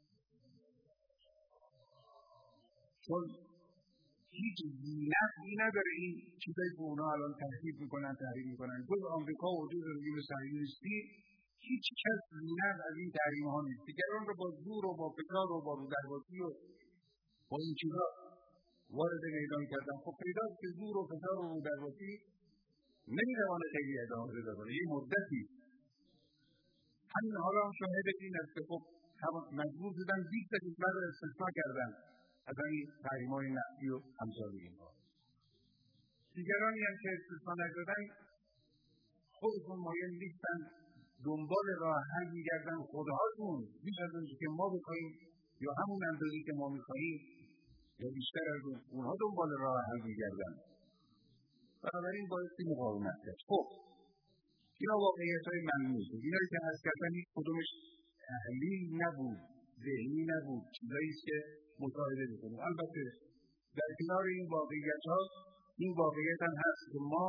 چون هیچ نفعی نداره این چیزایی که اونا الان تحریف میکنن جز آمریکا و جز رژیم صهیونیستی هیچ کس نفع از این تحریم ها نیست. دیگران رو با زور و با فشار و با رودربازی و با این چیزا وارد میدان کردن. خب پیداست که زور و فشار و رودربازی نمیتوانه خیلی ادامه پیدا کنه. یه مدتی همین حالا هم شاهد این است که خب مجبور شدن 20 کشور رو استثنا کردن از این تحریم‌های نفتی و امثال اینها. دیگرانی هم که استثنا نکردن خودشون مایل نیستن دنبال راه حل می‌گردن خودهاشون بیش از اون که ما بخوایم یا همون اندازه‌ای که ما می‌خوایم یا بیشتر از اونها دنبال راه حل می‌گردن. بنابراین بایستی مقاومت کرد. خب اینا واقعیت‌های ملموس بود. اینایی که عرض کردم هیچ کدومش تحلیل نبود، ذهنی نبود، چیزایی است که مشاهده می‌کنیم. البته در کنار این واقعیت‌ها این واقعیت هم هست که ما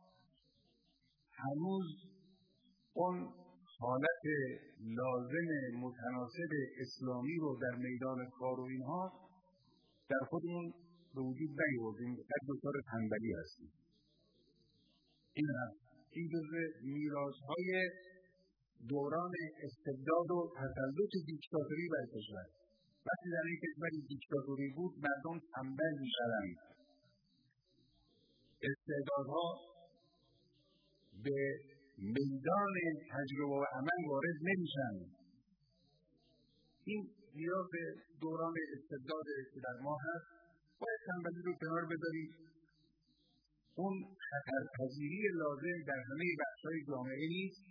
هنوز اون حالت لازم متناسب اسلامی رو در میدان کار و اینها در خودمون به وجود نیاوردیم. از دچار تنبلی هستیم. این جزء میراث‌های دوران استبداد و تسلط دیکتاتوری بر کشور. وقتی در این کشوری دیکتاتوری بود مردم تنبل می‌شدند. استعدادها به میدان تجربه و عمل وارد نمیشن. این میراث دوران استبداد که در ما هست باید تنبلی رو کنار بذاریم. اون خطرپذیری لازم در همه بخش‌های جامعه نیست.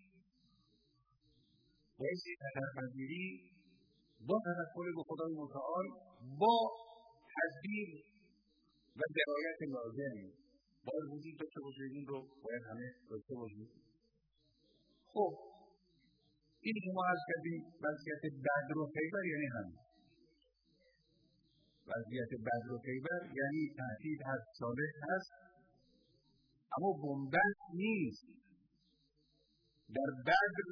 باید خطرپذیری با توکل به خدای متعال با تدبیر و درایت لازم باید وجود داشته باشه. این رو باید همه داشته باشیم. خب این که ما عرض کردیم وضعیت بدر و خیبر یعنی همین. وضعیت بدر و خیبر یعنی تهدید هست، صالح هست، اما بنبست نیست. در بدر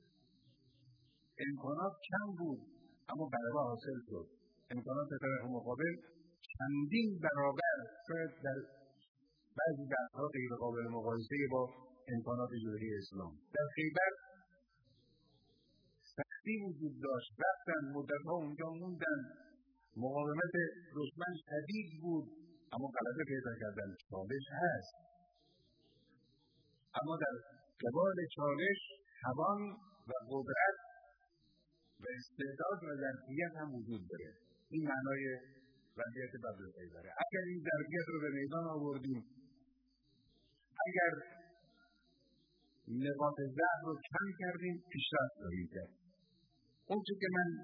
امکانات کم بود اما غلبه حاصل شد. امکانات طرف مقابل چندین برابر، شاید در بعضی بحث‌ها غیر قابل مقایسه با امکانات جمهوری اسلام. در خیبر سختی وجود داشت، رفتن مدت‌ها اونجا موندن، مقاومت دشمن شدید بود اما غلبه پیدا کردن. چالش هست اما در قبال چالش توان و قدرت و استعداد و ظرفیت هم وجود داره. این معنای وضعیت بدر و خیبره. اگر این ظرفیت رو به میدان آوردیم، اگر نقاط ضعف رو کم کردیم، پیشرفت خواهیم کرد. اون چه که من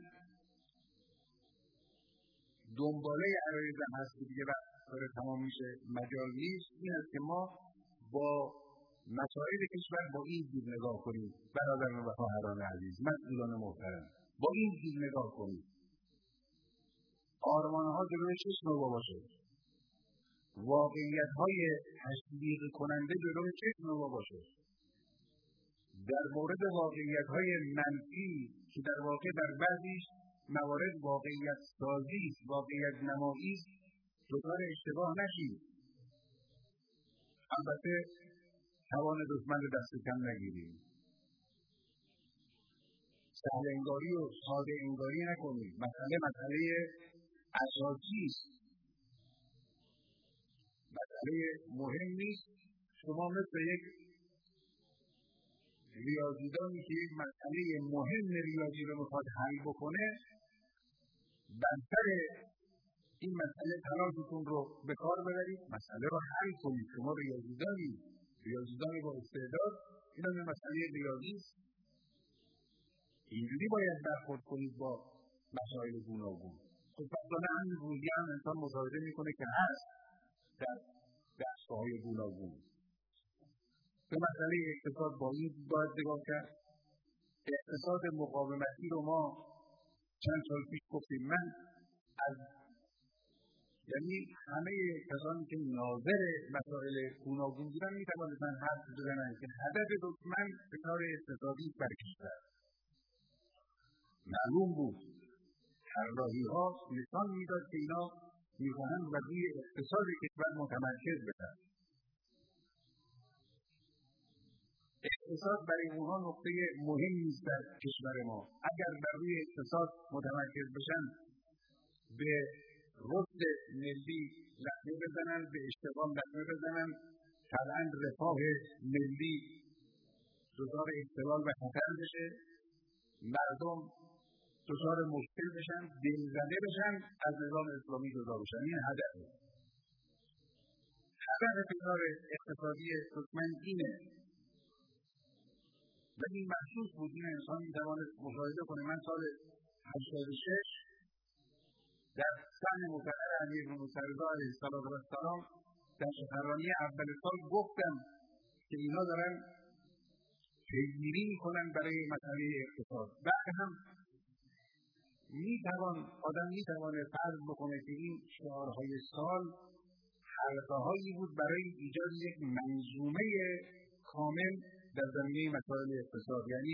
دنباله عرایضم هست که دیگه وقت داره تمام میشه، مجال نیست، این است که ما با مسائل کشور با این دید نگاه کنیم. برادران و خواهران عزیز، مسئولان محترم، با این دید نگاه کنیم. آرمان‌ها جلوی چشم ما باشه، واقعیت‌های تشویق کننده جلوی چشم ما باشه. در مورد واقعیت‌های منفی که در واقع در بعضیش موارد واقعیت سازی است، واقعیت نمایی است، دچار اشتباه نشیم. البته توان دشمن رو دست کم نگیریم. سهل انگاری و ساده انگاری نکنیم. مسئله اساسی است. مسئله مهم نیست. شما مثل یک ریاضیدانی که یک مسئله مهم ریاضی رو میخواد حل بکنه، بهتر این مسئله تلاشتون رو به کار ببرید، مسئله رو حل کنید. شما ریاضیدانی با استعداد، این هم مسئله ریاضی است. اینجوری باید برخورد کنید با مسائل گوناگون. خب مثلا همین روزی هم انسان مشاهده میکنه که هست در دستگاه‌های گوناگون. به مسئله اقتصاد با این باید نگاه کرد. اقتصاد مقاومتی رو ما چند سال پیش گفتیم. من از یعنی همه کسانی که ناظر مسائل گوناگون بودن میتوانستن حرف بزنن که هدف دشمن فشار اقتصادی بر کشور. معلوم بود طراحی‌ها نشان میداد که اینا میخواهند بر روی اقتصاد کشور متمرکز بشن. اقتصاد برای اونها نقطه مهمی است در کشور ما. اگر بر روی اقتصاد متمرکز بشن به رشد ملی لطمه بزنن، به اشتغال لطمه بزنن، طبعا رفاه ملی دچار اختلال و خطر بشه، مردم دچار مشکل بشن، دلزده بشن، از نظام اسلامی جدا بشن. این هدفه. هدف فشار اقتصادی دشمن اینه. ولی محسوس بود این انسان میتواند مشاهده کنه. من سال 86 در صحن مقرر امیر موسی رضا علیه السلام در سخنرانی اول سال گفتم که اینا دارن پیگیری میکنن برای مسئله اقتصاد. بعد هم آدم میتوانه فرض بکنه که این شعارهای سال حلقه‌هایی بود برای ایجاد یک منظومه کامل در زمینه مسائل اقتصاد، یعنی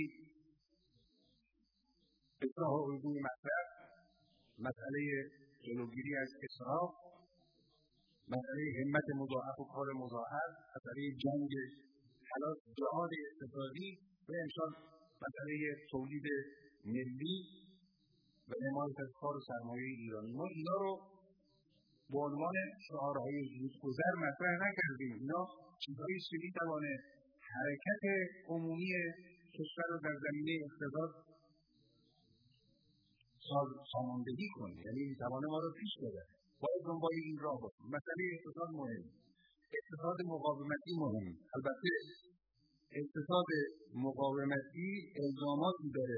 اصلاح الگوی مصرف، مسئله جلوگیری از اسراف، مسئله همت مضاعف و کار مضاعف، مسئله جنگ خلاص جهاد اقتصادی و امسال مسئله تولید ملی و حمایت از کار و سرمایه ایرانی. ما اینا رو به عنوان شعارهای روزگذر مطرح نکردیم. اینا چیزهایی است که میتوانه حرکت عمومی کشور رو در زمینه اقتصاد ساماندهی کنه، یعنی میتوانه ما رو پیش ببره. باید دنبال این راه باشیم. مسئله اقتصاد مهم، اقتصاد مقاومتی مهم. البته اقتصاد مقاومتی الزاماتی داره.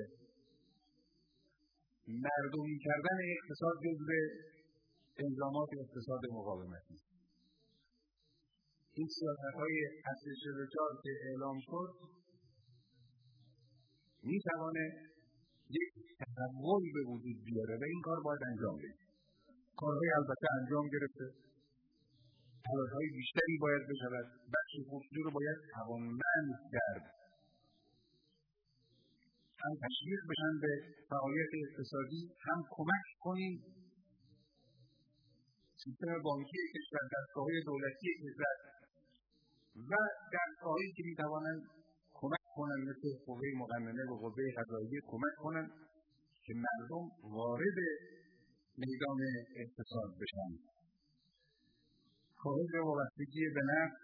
مردمی کردن اقتصاد جزو الزامات اقتصاد مقاومتی. این سیاست‌های اصل 44 که اعلام شد میتوانه یک تحول به وجود بیاره و این کار باید انجام بشه. کارهای البته انجام گرفته، تلاش‌های بیشتری باید بشود، بخش خصوصی رو باید توانمند کرد، هم تشویق بشن به فعالیت اقتصادی، هم کمک کنیم سیستم بانکی کشور، دستگاه‌های دولتی کشور و دستگاه‌هایی که می‌توانند کمک کنند مثل قوه مقننه و قوه قضاییه کمک کنند که مردم وارد میدان اقتصاد بشن. کاهش وابستگی به نفت،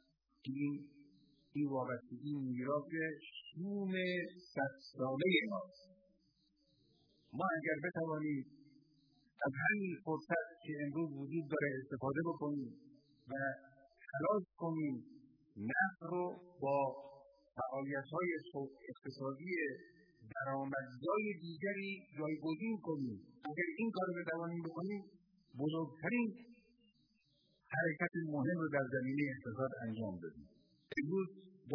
این وابستگی میراث شوم 100 ساله ماست. ما اگر بتوانیم از همین فرصت که امروز وجود داره استفاده بکنیم و خلاص کنیم نفت رو با فعالیت‌های اقتصادی درآمدزای دیگری جایگزین کنیم، اگر این کار رو بتوانیم بکنیم بزرگترین حرکت مهم رو در زمینه اقتصاد انجام بدیم. امروز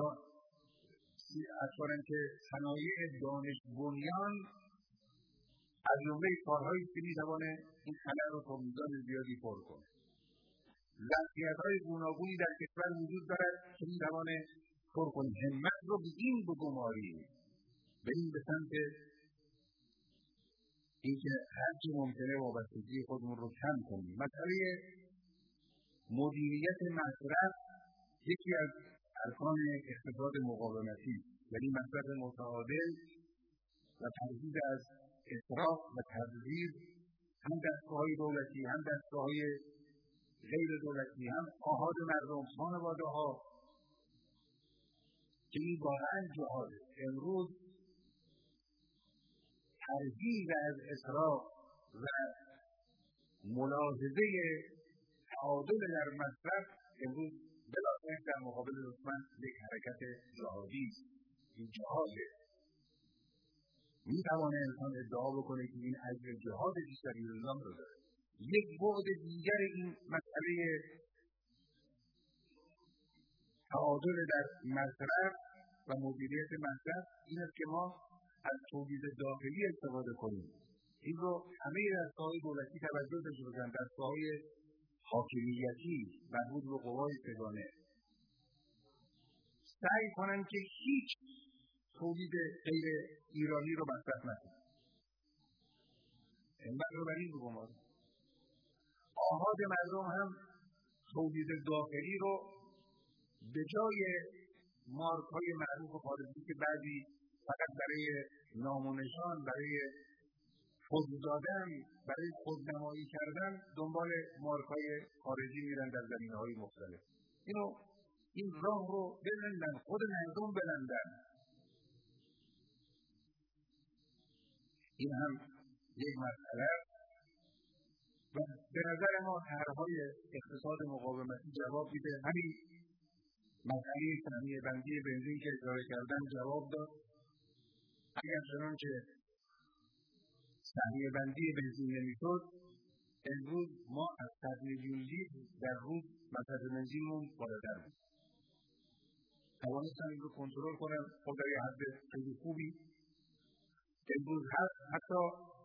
اصلاً که صنایع دانش بنیان از جمله کارهایی که می‌توانه این خلأ رو تا میزان زیادی پر کنه. ظرفیت‌های گوناگونی در کشور وجود دارد که می‌توانه پر کنه. همت رو به این بگماریم، به این به سمت اینکه هرچی ممکنه وابستگی خودمون رو کم کنیم. مسئله مدیریت مصرف یکی از ارکان اقتصاد مقاومتی، یعنی مصرف متعادل و پرهیز از اسراف و تبذیر، هم دستگاه‌های دولتی، هم دستگاه‌های غیر دولتی، هم آحاد مردم، خانواده‌ها، که این واقعاً جهاده. امروز پرهیز از اسراف و ملاحظه تعادل در مصرف امروز بلافاصله در مقابل دشمن یک حرکت جهادی است. این جهاده. میتوانه انسان ادعا بکنه که این اجر جهاد بیشتری الزام رو داره. یک بعد دیگر این مسئله تعادل در مصرف و مدیریت مصرف این است که ما از تولید داخلی استفاده کنیم. این رو همه دستگاه‌های دولتی توجه داشته باشن، دستگاه‌های حاکمیتی مربوط به قوای سگانه سعی کنن که هیچ تولید غیر ایرانی رو مصرف نکنن. این رو بر این بگم آحاد مردم هم تولید داخلی رو به جای مارک‌های معروف خارجی که بعضی فقط برای نام و نشان، برای پوز دادن، برای خودنمایی کردن دنبال مارک‌های خارجی میرن در زمینه‌های مختلف. این راه رو ببندن، خود مردم ببندن. این هم یک مسئله و به نظر ما طرح‌های اقتصاد مقاومتی جواب میده. همین مسئله سهمیه بندی بنزین که اشاره کردن جواب داد. اگر چنانچه سهمیه بندی بنزین نمیشد، امروز ما از 100 میلیون لیتر در روز مصرف بنزینمون بالاتر بود. توانستن این رو کنترل کنن، خود در یه حد خیلی خوبی امروز هست. حتی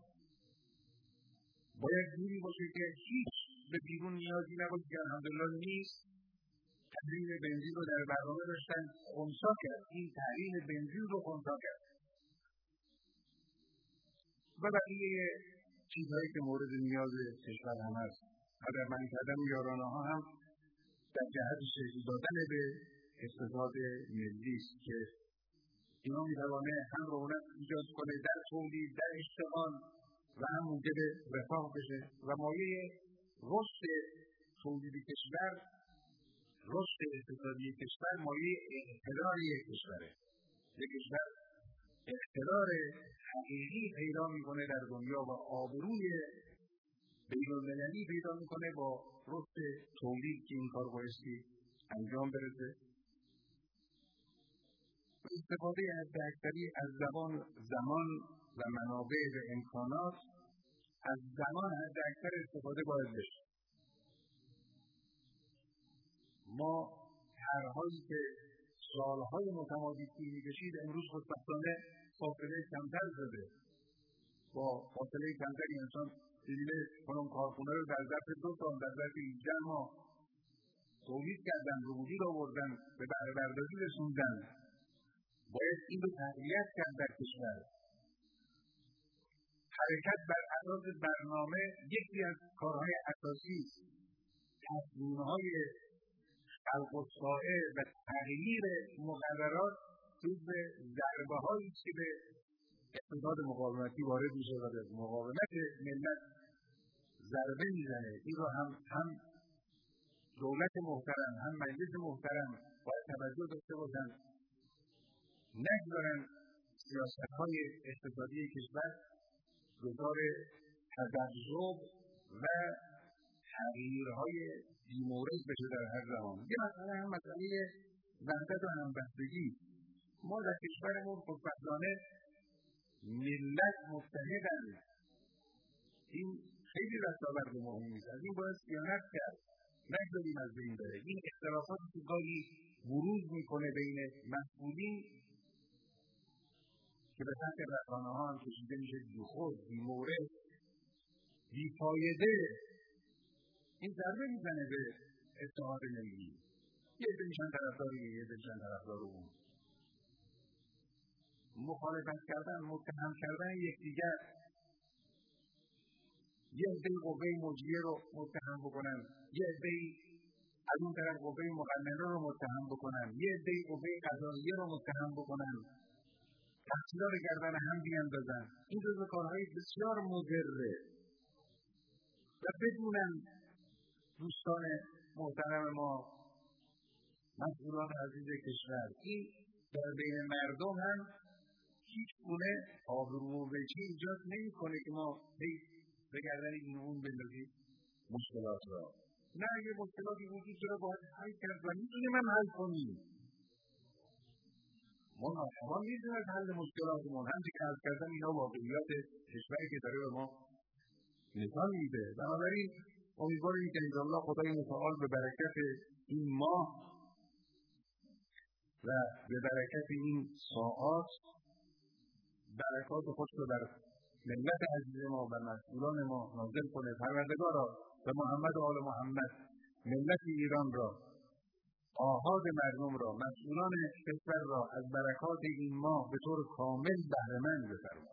باید جوری باشه که هیچ به بیرون نیازی نباشه که الحمدلله نیست. تحریم بنزین رو در برنامه داشتن، خنثی کرد. این تحریم بنزین رو خنثی کرد و بقیه چیزهایی که مورد نیاز کشور هم هست. قدرمند کردن یارانه ها هم در جهت شکل دادن به اقتصاد ملی است که اینا میتوانه هم رونق ایجاد کنه در تولید، در اشتغال و هم موجب رفاه بشه و مایه رشد تولید کشور، رشد اقتصادی کشور مایه اقتدار یک کشوره. یک کشور اقتدار حقیقی پیدا میکنه در دنیا و آبروی بین‌المللی پیدا میکنه با رشد تولید که این کار بایستی انجام برسه. استفاده حداکثری از زمان و منابع و امکانات، از زمان حداکثر استفاده باید بشه. ما طرح‌هایی که سالهای متمادی طول می‌کشید امروز خوشبختانه فاصله کمتر شده. با فاصله کمتری انسان دیگه کنم کارخونه رو در ظرف 2 سال، در ظرف 18 ماه تولید کردن، رو وجود آوردن، به بهره برداری رسوندن. باید این رو تقویت کرد در کشور. حرکت بر اساس برنامه یکی از کارهای اساسی، تصمیم‌های خلق الساعه و تغییر مقررات جزو ضربه‌هایی که به اقتصاد مقاومتی وارد میشه و به مقاومت ملت ضربه میزنه. این رو هم دولت محترم، هم مجلس محترم باید توجه داشته باشن، نگذارن سیاست‌های اقتصادی کشور دچار تذبذب و تغییرهای بی‌مورد بشه در هر زمان. یه مسئله هم مسئله وحدت و همبستگی. ما در کشورمون خوشبختانه ملت متحدن. این خیلی دستاورد مهمی است. از این باید صیانت کرد، نگذاریم از بین بره. این اختلافاتی که گاهی بروز میکنه بین مسئولین که به سطح رسانه‌ها هم کشیده میشه بیخود، بی‌مورد، بی‌فایده، این ضربه میزنه به اتحاد ملی. یه عده میشن طرفدار یه عده میشن طرفدار اون. مخالفت کردن، متهم کردن یکدیگر، یه عده قوه مجریه رو متهم بکنن، یه عده از اون طرف قوه مقننه رو متهم بکنن، یه عده قوه قضاییه رو متهم بکنن، تقصیرها رو گردن هم بیاندازن. این جزو کارهای بسیار مضره و بدونن دوستان محترم ما، مسئولان عزیز کشور، این در بین مردم هم هیچ گونه آبرو و وجهی ایجاد نمی‌کنه که ما به گردن این اون بندازیم مشکلات را. نه، یه مشکلاتی وجود داره باید حل کرد و میتونیم هم حل کنیم. ما میدونیم از حل مشکلاتمون، همچه که حل کردن اینا واقعیات کشوری که داره به ما نشان میده. بنابراین امیدواریم که انشاءالله خدای متعال به برکت این ماه و به برکت این ساعات برکات خودش رو در ملت عزیز ما و مسئولان ما نازل کنه. پروردگارا به محمد و آل محمد ملت ایران را، آحاد مردم را، مسئولان کشور را از برکات این ماه به طور کامل بهره‌مند بفرما.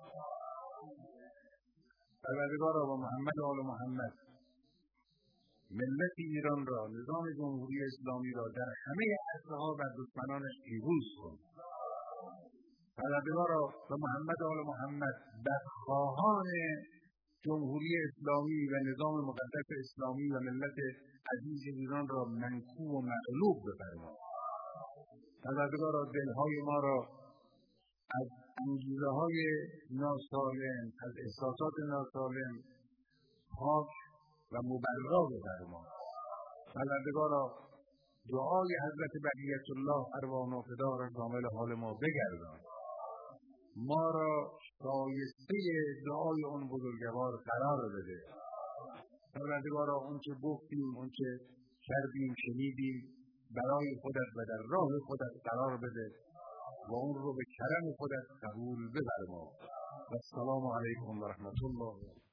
پروردگارا با محمد و آل محمد ملت ایران را، نظام جمهوری اسلامی را در همه عرصه‌ها بر دشمنانش پیروز کن. پروردگارا به محمد و آل محمد بدخواهان جمهوری اسلامی و نظام مقدس اسلامی و ملت عزیز ایران را منکوب و مغلوب بفرما. پروردگارا دلهای ما را از انگیزه‌های ناسالم، از احساسات ناسالم پاک و مبرا بفرما. پروردگارا دعای حضرت بقیت الله ارواح فدا را شامل حال ما بگردان. ما را شایسته دعای اون بزرگوار قرار بده. پروردگارا اون چه گفتیم، اون چه کردیم، شنیدیم برای خودت و در راه خودت قرار بده و اون رو به کرم خودت قبول بفرما. و السلام علیکم و رحمت الله.